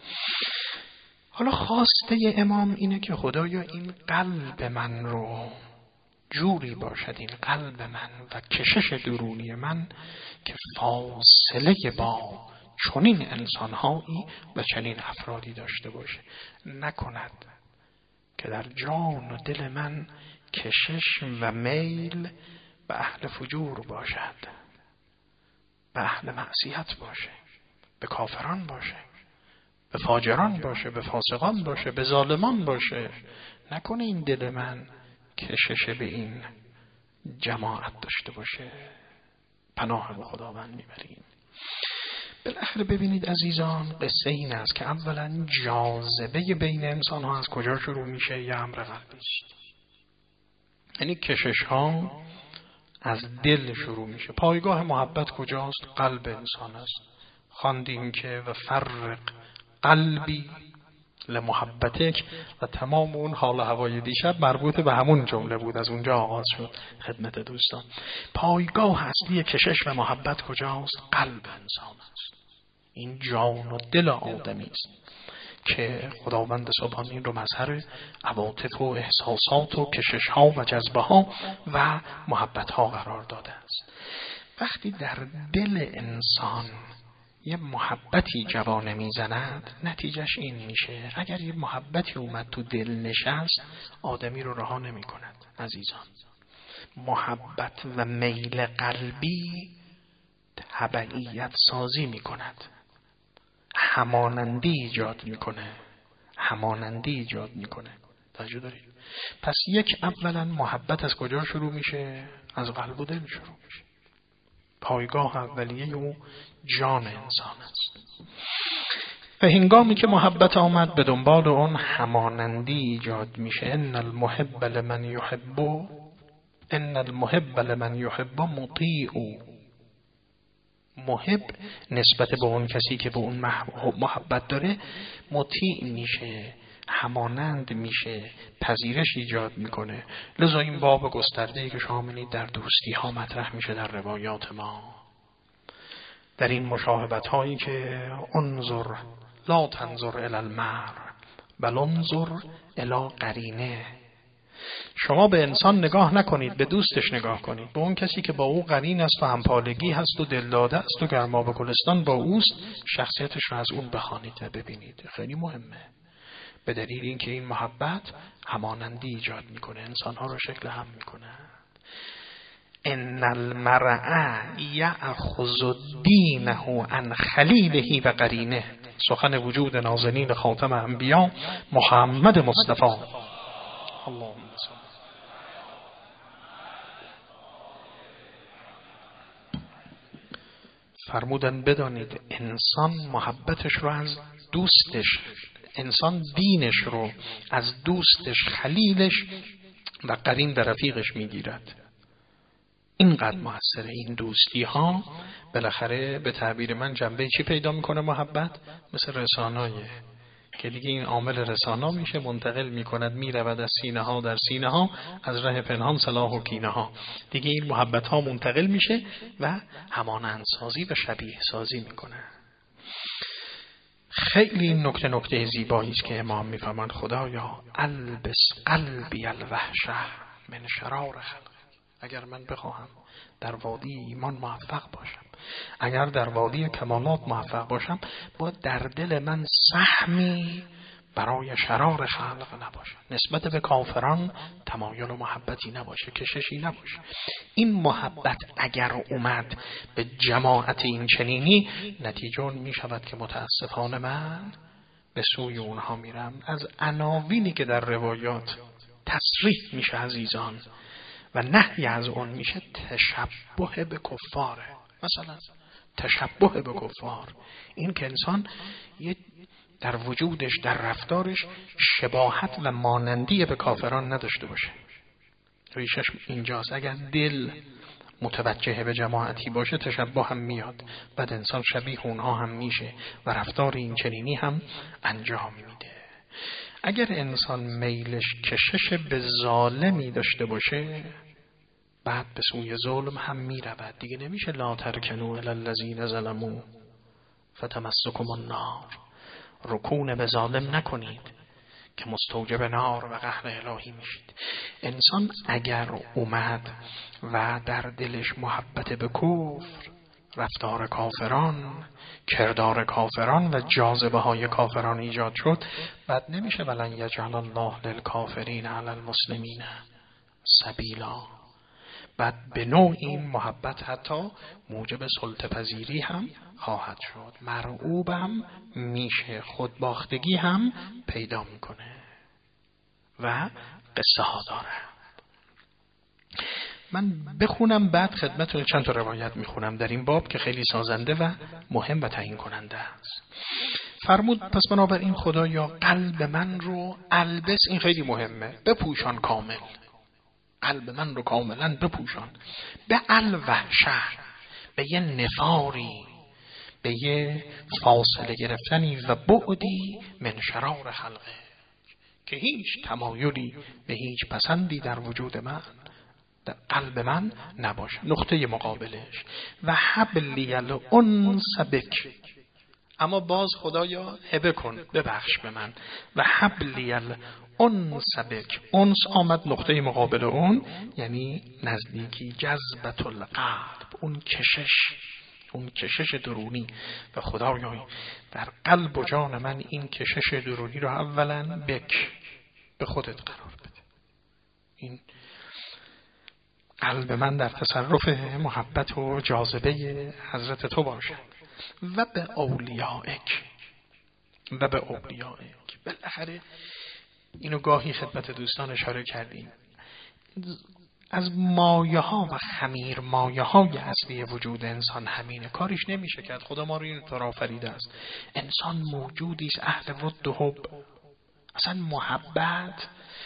حالا خواسته امام اینه که خدایا این قلب من رو جوری باشد، این قلب من و کشش درونی من که فاصله با چنین انسانهایی و چنین افرادی داشته باشه، نکند که در جان و دل من کشش و میل به اهل فجور باشد، به اهل معصیت باشه، به کافران باشه، به فاجران باشه، به فاسقان باشه، به ظالمان باشه. نکنه این دل من کشش به این جماعت داشته باشه. پناه به خداوند میبریم. بالاخره ببینید عزیزان، قصه این است که اولا جاذبه بین انسان ها از کجا شروع میشه؟ یه امر قلبی است. یعنی کشش ها از دل شروع میشه. پایگاه محبت کجاست؟ قلب انسان است. خواندیم که و فرق قلبی لمحبتک و تمام اون حال و هوای دیشب مربوط به همون جمله بود، از اونجا آغاز شد خدمت دوستان. پایگاه اصلی کشش و محبت کجاست؟ قلب انسان است. این جان و دل آدمی است که خداوند سبحان این رو مظهر عواطف و احساسات و کشش ها و جذبه ها و محبت ها قرار داده است. وقتی در دل انسان یه محبتی جوانه میزند، نتیجهش این میشه اگر یه محبتی اومد تو دل نشست، آدمی رو رها نمی کند. عزیزان، محبت و میل قلبی تبعیت سازی می کند، همانندی ایجاد می کنه، همانندی ایجاد می کنه. توجه دارید؟ پس یک، اولا محبت از کجا شروع میشه؟ از قلب و دل شروع میشه. پایگاه اولیه او جان انسان است. و هنگامی که محبت آمد به دنبال اون همانندی ایجاد میشه. ان المحب لمن یحب ان المحب لمن یحب مطیع. محب نسبت به اون کسی که به اون محبت داره مطیع میشه، همانند میشه، پذیرش ایجاد میکنه. لذا این باب گسترده‌ای که شما می‌بینید در دوستی ها مطرح میشه در روایات ما، در این مشاهبت هایی که انظر لا تنظر الی المر بل انظر الی قرینه. شما به انسان نگاه نکنید، به دوستش نگاه کنید، به اون کسی که با او قرین است و همپالگی هست و دلداده است و گرما به گلستان با اوست. شخصیتش رو از اون بخوانید و ببینید. خیلی مهمه، به دلیل اینکه این محبت همانندی ایجاد میکنه، انسانها رو شکل هم میکنه. ان المرء یأخذ دینه عن خلیله و قرینه. سخن وجود نازنین خاتم انبیا محمد مصطفی اللهم صل. فرمودن بدانید انسان محبتش رو از دوستش، انسان دینش رو از دوستش، خلیلش و قرین و رفیقش میگیرد. اینقدر موثره این دوستی ها. بالاخره به تعبیر من جنبه چی پیدا میکنه محبت؟ مثل رسانایه که دیگه این عامل رسانا میشه، منتقل میکند، میرود از سینه ها در سینه ها، از ره پنهان صلاح و کینه ها. دیگه این محبت ها منتقل میشه و همانند سازی و شبیه سازی میکنه. خیلی این نکته نکته زیبایی است که امام میفرماند خدایا البس قلبی الوحشه من شرار خلق. اگر من بخواهم در وادی ایمان موفق باشم، اگر در وادی کمالات موفق باشم، باید در دل من سهمی برای شرار خلق نباشه، نسبت به کافران تمایل و محبتی نباشه، کششی نباشه. این محبت اگر اومد به جماعت این چنینی، نتیجه می شود که متاسفانه من به سوی اونها میرم. از عناوینی که در روایات تصریح میشه عزیزان و نهی از اون میشه، تشبه به کفاره. مثلا تشبه به کفار، این که انسان یه در وجودش، در رفتارش شباهت و مانندی به کافران نداشته باشه. ریشش اینجاست. اگر دل متوجه به جماعتی باشه تشبه هم میاد، بعد انسان شبیه اونها هم میشه و رفتار این چنینی هم انجام میده. اگر انسان میلش کشش به ظالمی داشته باشه بعد به سوی ظلم هم میرود. دیگه نمیشه لا ترکنوا الی الذین ظلموا فتمسکم النار. رکون به ظالم نکنید که مستوجب نار و قهر الهی میشید. انسان اگر اومد و در دلش محبت به کفر، رفتار کافران، کردار کافران و جاذبه های کافران ایجاد شد، بعد نمیشه ولن یجعل الله للکافرین علی المسلمین سبیلا. بعد به نوع این محبت حتی موجب سلطه پذیری هم خواهد شد، مرعوب هم میشه، خودباختگی هم پیدا میکنه و قصه ها داره. من بخونم بعد خدمتتون چند تا روایت میخونم در این باب که خیلی سازنده و مهم و تعیین کننده است. فرمود پس بنابراین خدایا قلب من رو البس، این خیلی مهمه، بپوشان کامل، قلب من رو کاملا بپوشان، به الوحشه، به یه نفاری، به یه فاصله گرفتنی و بعدی من شرار خلقه، که هیچ تمایلی به هیچ پسندی در وجود من، در قلب من نباشه. نقطه مقابلش و حبلی الانس بک، اما باز خدایا هبه کن، ببخش به من، و حبلی الانس بک. انس آمد نقطه مقابل اون، یعنی نزدیکی، جذبت القلب، اون کشش، اون کشش درونی. و خدایا در قلب و جان من این کشش درونی رو اولا بک، به خودت قرار بده. این قلب من در تصرف محبت و جاذبه حضرت تو باشد. و به اولیائک، و به اولیائک. بالاخره اینو گاهی خدمت دوستان اشاره کردیم، از مایه ها و خمیر مایه های اصلی وجود انسان همینه، کاریش نمیشه کرد. خدا ما رو این طور آفریده است. انسان موجودی است اهل ود و حب. اصلا محبت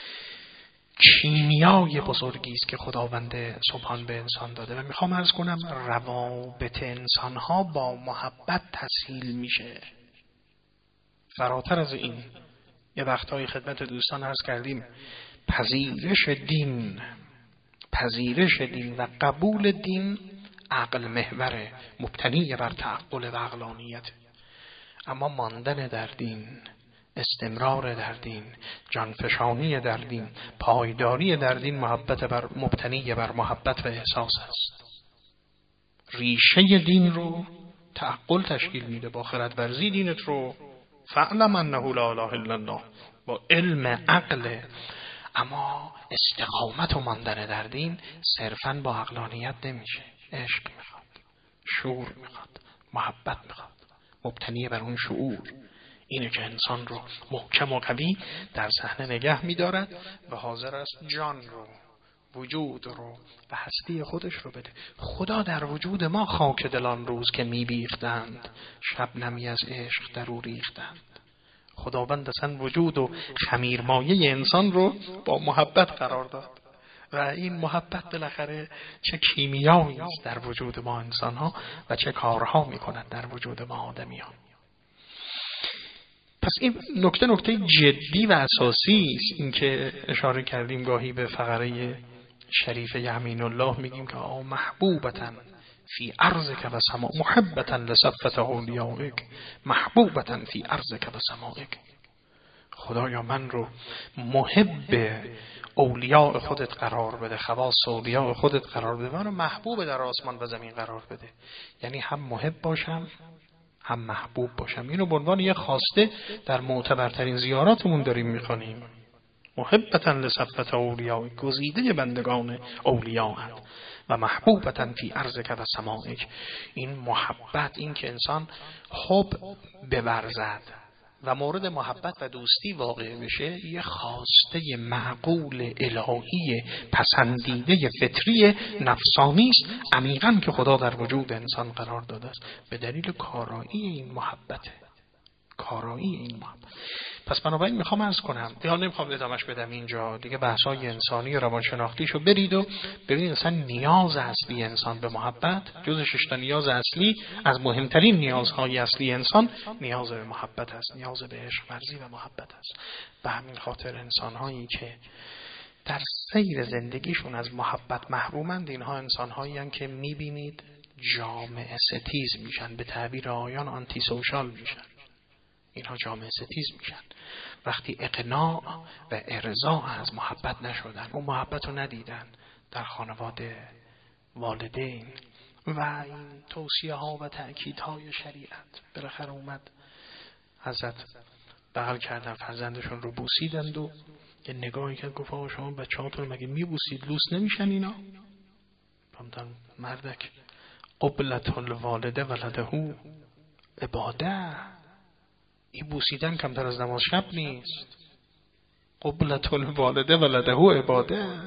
کیمیای بزرگی است که خداوند سبحان به انسان داده و میخوام عرض کنم روابط انسان ها با محبت تسهیل میشه. فراتر از این یه وقتهای خدمت دوستان عرض کردیم پذیرش دین، پذیرش دین و قبول دین عقل محوره، مبتنی بر تعقل و عقلانیت. اما ماندن در دین، استمرار در دین، جانفشانی در دین، پایداری در دین، محبت بر مبتنی بر محبت و احساس است. ریشه دین رو تعقل تشکیل میده، با خردورزی دینت رو فعلم انه لا اله الا الله، با علم عقل. اما استقامت و ماندن در دین صرفاً با عقلانیت نمیشه، عشق میخواد، شعور میخواد، محبت میخواد، مبتنی بر اون شعور. اینه که انسان رو محکم و قوی در صحنه نگه می‌دارد و حاضر است جان رو، وجود رو و هستی خودش رو بده. خدا در وجود ما خاک دلان روز که می‌بیختند، شبنمی از عشق در او ریختند. خداوند اصلا وجود و خمیرمایه انسان رو با محبت قرار داد و این محبت بالاخره چه کیمیایی است در وجود ما انسان‌ها و چه کارها می‌کند در وجود ما آدمیان. پس این نکته نکته جدی و اساسی است. این که اشاره کردیم گاهی به فقره شریف یمین الله، میگیم که آ محبوبتن فی ارضک و سما، محبتن لصفت اولیائک، محبوبتن فی ارضک و سمائک. خدایا من رو محب اولیاء خودت قرار بده، خواص اولیاء خودت قرار بده، منو محبوب در آسمان و زمین قرار بده. یعنی هم محب باشم هم محبوب باشم. اینو به عنوان یه خواسته در معتبرترین زیاراتمون داریم میخوانیم. محبتاً لصفت اولیاء، گزیده بندگان اولیاء و محبوبتاً فی ارضک و سمائک. این محبت، این که انسان حب بورزد و مورد محبت و دوستی واقع بشه، یه خواسته معقول الهی پسندیده فطری نفسانی است عمیقاً که خدا در وجود انسان قرار داده است به دلیل کارایی این محبته. کارایی این محبت. پس بنابراین میخوام عرض کنم، دیگه نمیخوام ادامش بدم اینجا، دیگه بحث‌های انسانی و روانشناختیشو برید و ببینید اصلا نیاز اصلی انسان به محبت، جز شش تا نیاز اصلی، از مهمترین نیازهای اصلی انسان نیاز به محبت است، نیاز به عشق ورزی و محبت است. به همین خاطر انسان‌هایی که در سیر زندگیشون از محبت محرومند، اینها انسان‌هایی هستند که می‌بینید جامعه ستیز میشن، به تعبیر آیان آنتی سوشال میشن. اینها جامعه ستیز میشن وقتی اقناع و ارضا از محبت نشدن، اون محبت رو ندیدن در خانواده، والدین و این توصیه ها و تأکید های شریعت. بالاخره اومد حضرت بغل کردن فرزندشون رو بوسیدند و یه نگاهی که گفت آقا شما بچه‌هاتون مگه میبوسید، لوس نمیشن اینا؟ فرمودن مردک قبلت الوالده ولده عباده، این بوسیدن کمتر از نماز شب نیست. قبلت الوالده ولده عباده.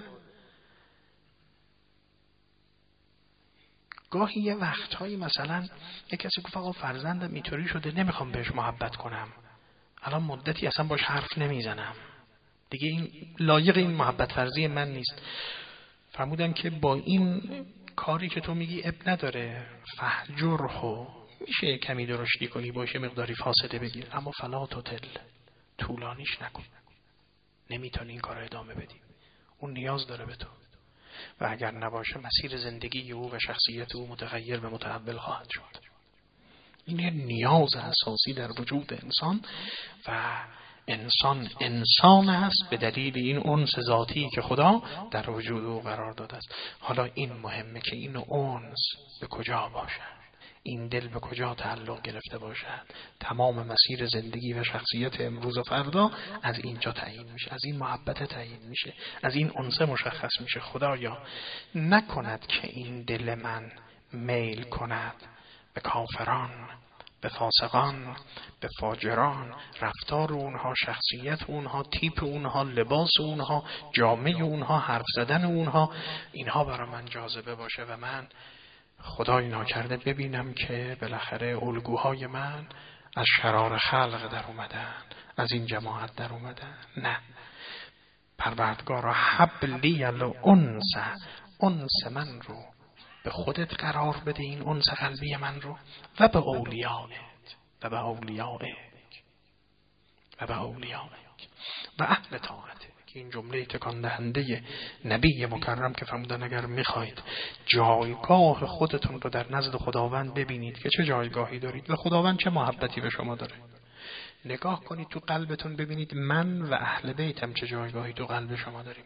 گاهی یه وقتهایی مثلا یک کسی گفت آقا فرزندم اینطوری شده نمیخوام بهش محبت کنم، الان مدتی اصلا باش حرف نمیزنم، دیگه این لایق این محبت ورزی من نیست. فرمودن که با این کاری که تو میگی اب نداره، فهجرهو، میشه کمی درشتی کنی، باشه مقداری فاصله بگیر، اما فلا تطل، طولانیش نکن، نمیتونی این کار رو ادامه بدی، اون نیاز داره به تو و اگر نباشه مسیر زندگی او و شخصیت او متغیر و متحول خواهد شد. این یه نیاز اساسی در وجود انسان و انسان انسان است به دلیل این انس ذاتی که خدا در وجود او قرار داده است. حالا این مهمه که این انس به کجا باشد، این دل به کجا تعلق گرفته باشد. تمام مسیر زندگی و شخصیت امروز و فردا از اینجا تعیین میشه، از این محبت تعیین میشه، از این انس مشخص میشه. خدایا نکند که این دل من میل کند به کافران، به فاسقان، به فاجران، رفتار اونها، شخصیت اونها، تیپ اونها، لباس اونها، جامعه اونها، حرف زدن اونها، اینها برای من جاذبه باشه و من خدای ناکرده ببینم که بالاخره الگوهای من از شرار خلق در اومدن، از این جماعت در اومدن. نه، پروردگارا حبلی الانس، انس من رو به خودت قرار بده، این انس قلبی من رو، و به اولیائت و به اولیائت و به اولیائت و اهل طاعت. که این جمله تکان دهنده نبی مکرم که فرمودن اگر میخواید جایگاه خودتون رو در نزد خداوند ببینید که چه جایگاهی دارید و خداوند چه محبتی به شما داره، نگاه کنید تو قلبتون ببینید من و اهل بیتم چه جایگاهی تو قلب شما داریم.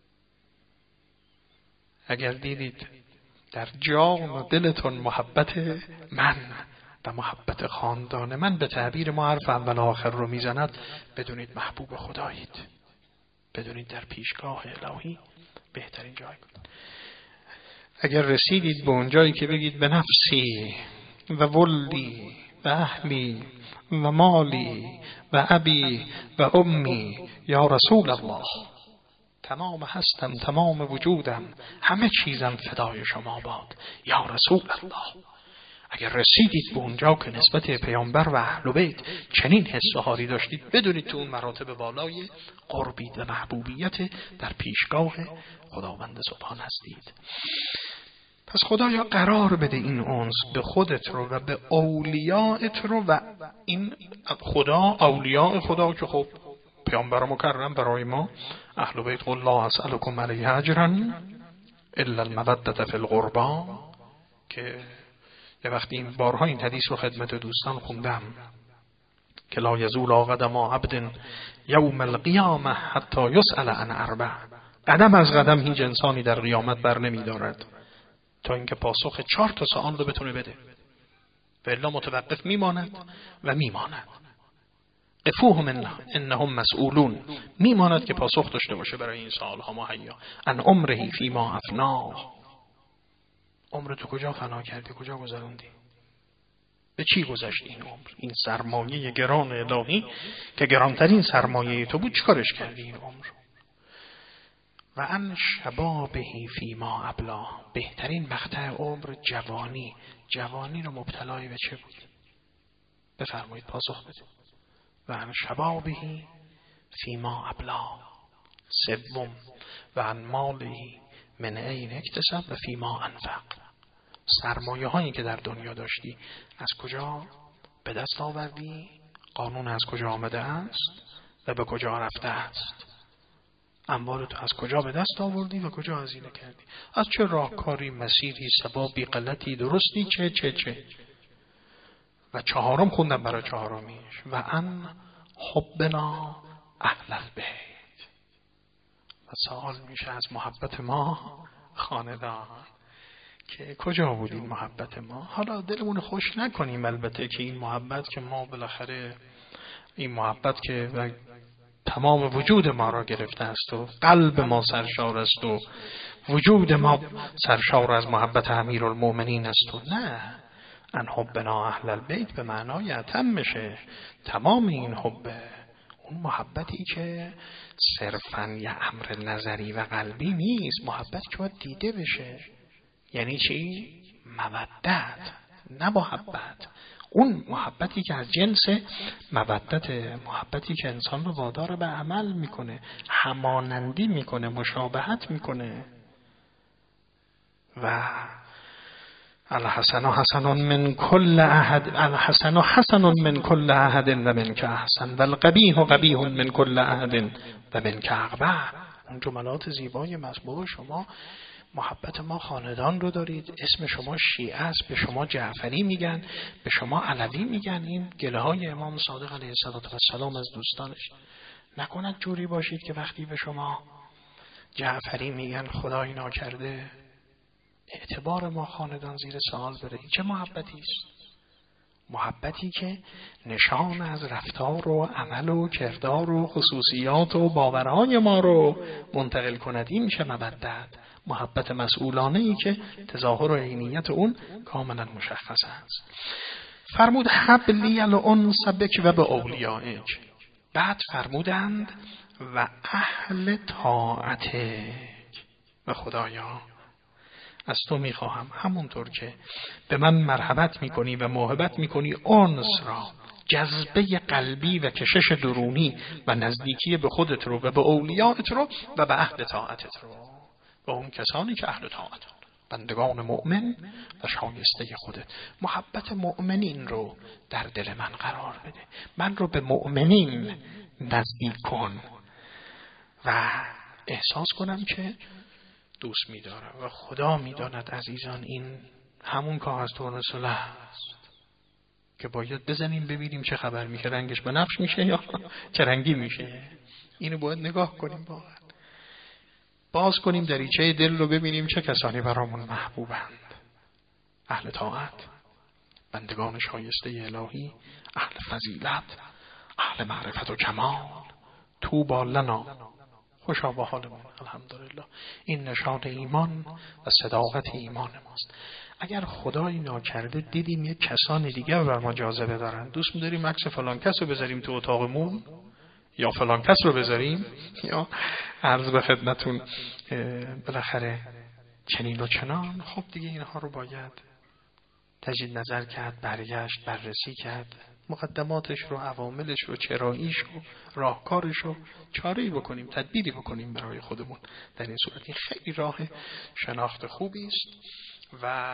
اگر دیدید در جان و دلتون محبت من و محبت خاندان من به تعبیر ما حرف اول آخر رو میزند، بدونید محبوب خدایید، بدونید در پیشگاه الهی بهترین جای. اگر رسیدید به اون جایی که بگید به نفسی و ولدی و اهلی و مالی و ابی و امی یا رسول الله، تمام هستم، تمام وجودم، همه چیزم فدای شما باد یا رسول الله. اگر رسیدید به اونجا که نسبت پیامبر و اهل بیت چنین حس و حالی داشتید، بدونید تو اون مراتب بالای قربید و محبوبیت در پیشگاه خداوند سبحان هستید. پس خدایا قرار بده این انس به خودت رو و به اولیاءت رو، و این خدا اولیاء خدا که خب پیامبر مکرم برای ما اهل بیت، قل لا اسألكم علیه اجرا الا المودة فی القربى، که یه وقتی این بارها این حدیث رو خدمت دوستان خوندم که لا یزول قدم عبد یوم القیامه حتی یسأل عن اربع، قدم از قدم هیچ انسانی در قیامت بر نمی دارد تا اینکه پاسخ چهار تا سوال رو بتونه بده، و الا متوقف میماند و میماند. قفوهم انهم مسئولون، میماند که پاسخ داشته باشه برای این سوالها مهیا. ان عمره فیما افناه، عمر تو کجا فنا کردی، کجا گذروندی، به چی گذشت این عمر، این سرمایه گران الهی که گرانترین سرمایه تو بود، چیکارش کردی این عمر. و ان شبابهی فیما ابلا، بهترین مقطع عمر جوانی، جوانی رو مبتلای به چه بود؟ بفرمایید پاسخ بدید. و عن شبابه فیما ابلا. سوم و عن ماله من این اکتسب و فیما انفق. سرمایه هایی که در دنیا داشتی از کجا به دست آوردی، قانون از کجا آمده است و به کجا رفته است. اموال تو از کجا به دست آوردی و کجا هزینه کردی، از چه راهکاری، مسیری، سبابی، غلطی، درستی، چه چه چه. و چهارم خوندم برای چهارمیش و ان حبنا اهل البیت. و سوال میشه از محبت ما خاندان که کجا بود این محبت ما. حالا دلمون خوش نکنیم البته که این محبت که ما بالاخره این محبت که تمام وجود ما را گرفته است و قلب ما سرشار است و وجود ما سرشار از محبت امیرالمؤمنین است و نه، ان حبنا اهل البیت به معنای اتم میشه تمام این حب، اون محبتی که صرفاً یه امر نظری و قلبی نیست، محبت که باید دیده بشه. یعنی چی؟ مودت، نه محبت. اون محبتی که از جنس مودت، محبتی که انسان رو وادار به عمل میکنه، همانندی میکنه، مشابهت میکنه. و الحسن حسن من کل احد، الحسن حسن من کل احد و من که احسن و القبیح قبیح من کل احد و من که اقبح. اون جملات زیبای مطبوع شما، محبت ما خاندان رو دارید، اسم شما شیعه است، به شما جعفری میگن، به شما علوی میگن. این گله های امام صادق علیه السلام از دوستانش. نکند جوری باشید که وقتی به شما جعفری میگن خدای ناکرده اعتبار ما خاندان زیر سوال بره. چه محبتی است؟ محبتی که نشان از رفتار و عمل و کردار و خصوصیات و باورهای ما رو منتقل کند. این میشه مودت، محبت مسئولانه ای که تظاهر و عینیت اون کاملا مشخص است. فرمود حبلی الانس بک و به اولیائک. بعد فرمودند و اهل طاعتک. و خدایا از تو میخواهم همونطور که به من مرحمت میکنی و محبت میکنی انس را، جذبه قلبی و کشش درونی و نزدیکی به خودت رو و به اولیاءت رو و به اهل طاعتت رو، و اون کسانی که اهل طاعت، بندگان مؤمن و شایسته خودت. محبت مؤمنین رو در دل من قرار بده، من رو به مؤمنین نزدیک کن و احساس کنم که دوست می‌دارم. و خدا می‌داند عزیزان این همون کاغذ تورن صلح است که باید بزنیم ببینیم چه خبر میشه، رنگش بنفش میشه یا چه رنگی میشه. اینو باید نگاه کنیم، واقعا باز کنیم دریچه دل رو ببینیم چه کسانی برامون محبوبند. اهل طاعت، بندگان شایسته الهی، اهل فضیلت، اهل معرفت و کمال. طوبی لنا، خوشا به حالمون الحمدلله. این نشان ایمان و صداقت ایمان ماست. اگر خدای ناکرده دیدیم یک کسان دیگه بر ما جاذبه دارن، دوست می‌داریم عکس فلان کس رو بذاریم تو اتاقمون یا فلان کس رو بذاریم، یا عرض به خدمتون بالاخره چنین و چنان. خب دیگه اینها رو باید تجدید نظر کرد، برگشت، بررسی کرد، مقدماتش رو، عواملش رو، چراییش رو، راهکارش رو چاره‌ای بکنیم، تدبیری بکنیم برای خودمون. در این صورت این خیلی راه شناخت خوبی است. و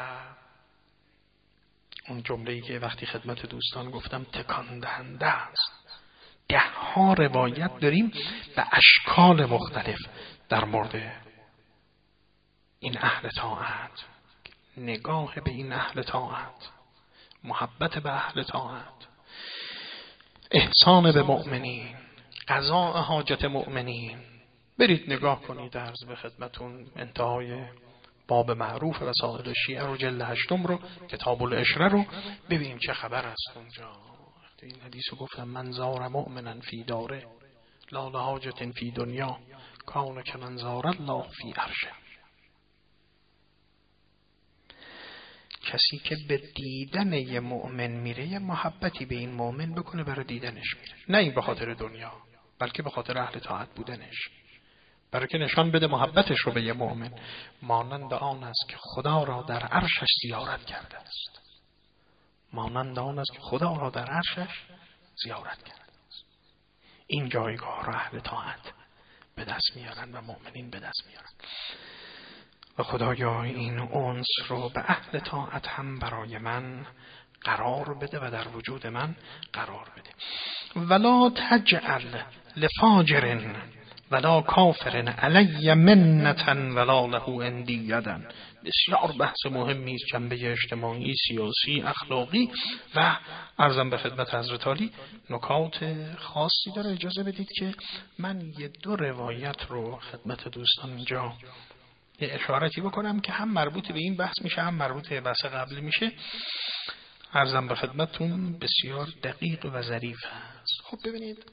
اون جمله‌ای که وقتی خدمت دوستان گفتم تکان دهنده است، ده ها روایت داریم به اشکال مختلف در مورد این اهل طاعت، نگاه به این اهل طاعت، محبت به اهل طاعت، احسان به مؤمنین، قضاء حاجت مؤمنین. برید نگاه کنید عرض به خدمتون انتهای باب معروف رسائل شیعه رو، جلد هشتم رو، کتاب العشره رو، ببینیم چه خبر است اونجا. این حدیث رو گفتم من زار مؤمنا فی داره لا لحاجت فی دنیا کان که من زار الله فی عرشه. کسی که به دیدن یه مؤمن میره یه محبتی به این مؤمن بکنه برای دیدنش میره، نه این به خاطر دنیا بلکه به خاطر اهل طاعت بودنش، برای که نشان بده محبتش رو به یه مؤمن. مانند آن است که خدا را در عرشش زیارت کرده است، مانند آن است که خدا را در عرشش زیارت کرده است. این جایگاه را اهل طاعت به دست میارن و مؤمنین به دست میارن. و خدایا این انس رو به اهل طاعت هم برای من قرار بده و در وجود من قرار بده. ولا تجعل لفاجر ولا کافر علی منتا ولا له عندی یدا. بسیار بحث مهمی است، جنبه اجتماعی، سیاسی، اخلاقی و عرضم به خدمت حضرت عالی نکات خاصی داره. اجازه بدید که من یه دو روایت رو خدمت دوستان اینجا یه اشارتی بکنم که هم مربوط به این بحث میشه هم مربوط به بحث قبلی میشه. عرضم به خدمتتون بسیار دقیق و ظریف هست. خب ببینید،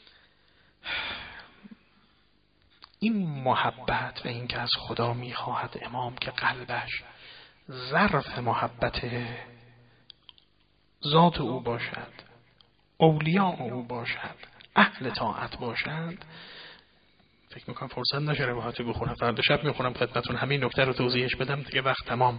این محبت و این که از خدا میخواهد امام که قلبش ظرف محبت ذات او باشد، اولیاء او باشد، اهل طاعت باشد. فکر میکنم فرصت نشه روایتی بخونم، فردا شب میخونم خدمتتون همین نکته رو توضیحش بدم دیگه وقت تمام.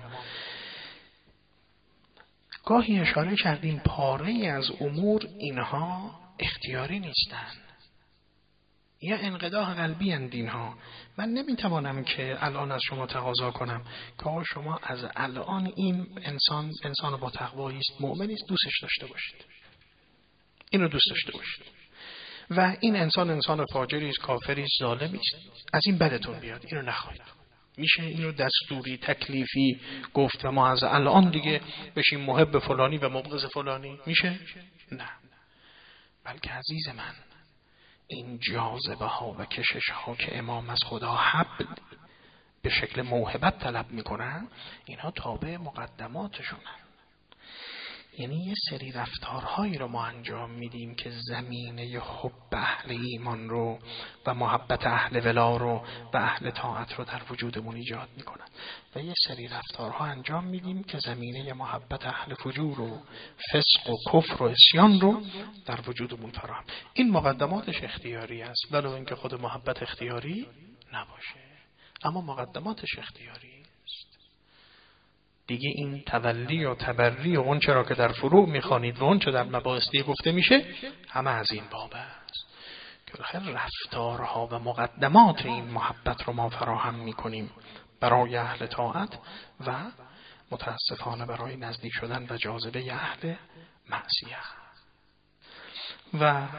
گاهی اشاره کردیم پاره از امور اینها اختیاری نیستند یا انقداح قلبی اند. اینها من نمیتوانم که الان از شما تقاضا کنم که شما از الان این انسان انسان با تقوایی است، مؤمنی است، دوستش داشته باشید، اینو دوست داشته باشید، و این انسان انسان فاجری است، کافری است، ظالمی است، از این بدتون بیاد، اینو نخواهید. میشه اینو دستوری تکلیفی گفت و ما از الان دیگه بشیم محب فلانی و مبغض فلانی؟ میشه؟ نه. بلکه عزیز من، این جاذبه ها و کشش ها که امام از خدا حبل به شکل موهبت طلب میکنن، اینها تابع مقدماتشونن. یعنی یه سری رفتارهایی رو ما انجام میدیم که زمینه حب اهل ایمان رو و محبت اهل ولا رو و اهل طاعت رو در وجودمون ایجاد میکنن، و یه سری رفتارها انجام میدیم که زمینه محبت اهل فجور و فسق و کفر و عصیان رو در وجودمون فراهم. این مقدماتش اختیاری است، ولو اینکه خود محبت اختیاری نباشه، اما مقدماتش اختیاری. دیگه این تولی و تبری و اون چرا که در فروع میخوانید و اون چه در مباحث دیگه گفته میشه، همه از این باب است که بخیر رفتارها و مقدمات این محبت رو ما فراهم میکنیم برای اهل طاعت و متاسفانه برای نزدیک شدن و جاذبه اهل معصیه. و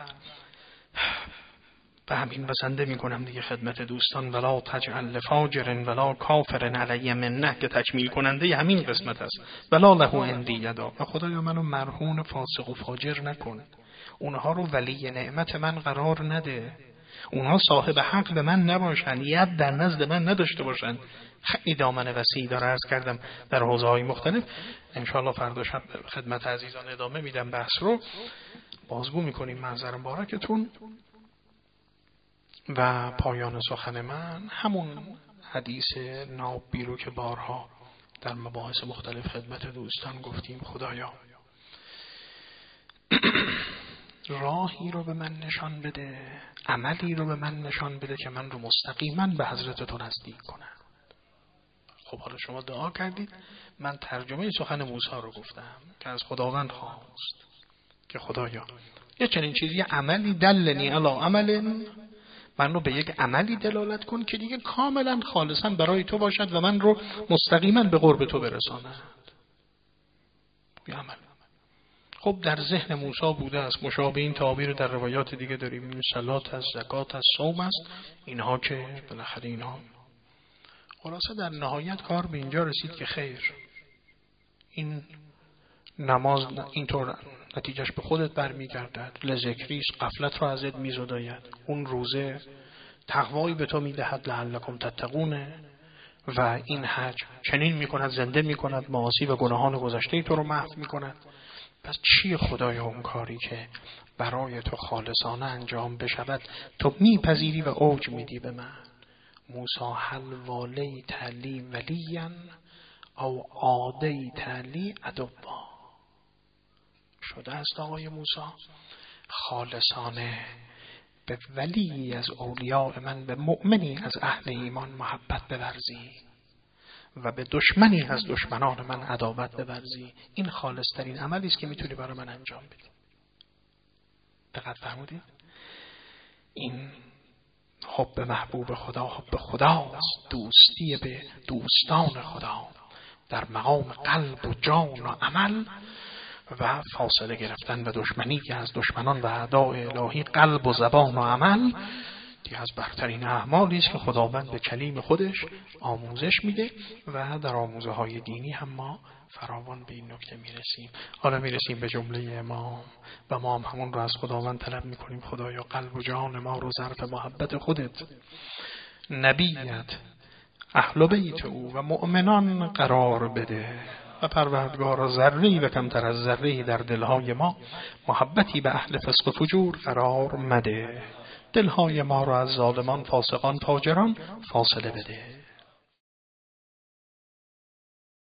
به همین بسنده میکنم دیگه خدمت دوستان، ولا تجعل لفاجر ولا کافر علی منه، که تکمیل کننده همین قسمت است. ولا له عندی یدا، و خدایا منو مرهون فاسق و فاجر نکن، اونها رو ولی نعمت من قرار نده، اونها صاحب حق به من نباشن، ید در نزد من نداشته باشن. خیلی دامن وسیعی داره عرض کردم در حوزه‌های مختلف. انشاءالله فردا شب خدمت عزیزان ادامه میدم بحث رو، بازگو میکنیم منظر مبارکتون. و پایان سخن من همون حدیث نابی رو که بارها در مباحث مختلف خدمت دوستان گفتیم. خدایا راهی رو به من نشان بده، عملی رو به من نشان بده که من رو مستقیما به حضرت تو نزدیک کنم. خب حالا شما دعا کردید، من ترجمه سخن موسی رو گفتم که از خداوند خواست که خدایا یه چنین چیزی، عملی دلنی علی عمل، من رو به یک عملی دلالت کن که دیگه کاملا خالصا برای تو باشد و من رو مستقیما به قرب تو برساند. یه عمل. خب در ذهن موسی بوده است، مشابه این تعابیر در روایات دیگه داریم، این صلات است، زکات است، صوم است، اینها که بالاخره اینها. خلاصه در نهایت کار به اینجا رسید که خیر، این نماز اینطور نتیجهش به خودت برمیگردد، لذکریست، غفلت را ازت میزداید، اون روزه تقوایی به تو میدهد لعلکم تتقون، و این حج چنین میکند، زنده میکند، معاصی و گناهان گذشته تو رو محو میکند. پس چی خدایا اون کاری که برای تو خالصانه انجام بشود تو میپذیری و اوج میدی به من؟ موسی هل والی تلی ولین او عادی تلی عدوا. شده است آقای موسی خالصانه به ولی از اولیاء من، به مؤمنی از اهل ایمان محبت بورزی و به دشمنی از دشمنان من عداوت بورزی. این خالص ترین عملی است که میتونی برای من انجام بدی. دقت فرمودید؟ این حب محبوب خدا حب خداست، دوستی به دوستان خدا در مقام قلب و جان و عمل و فاصله گرفتن و دشمنی که از دشمنان و اعداء الهی قلب و زبان و عمل دیگه از برترین اعمالی است که خداوند به کلیم خودش آموزش میده و در آموزه های دینی هم ما فراوان به این نکته میرسیم. حالا میرسیم به جمله امام و ما هم همون رو از خداوند طلب میکنیم خدایا قلب و جان ما رو ظرف محبت خودت، نبیت، اهل بیت او و مؤمنان قرار بده و پروردگار ذره‌ای و کمتر از ذره‌ای در دلهای ما محبتی به اهل فسق و فجور قرار مده، دلهای ما را از ظالمان، فاسقان، فاجران فاصله بده.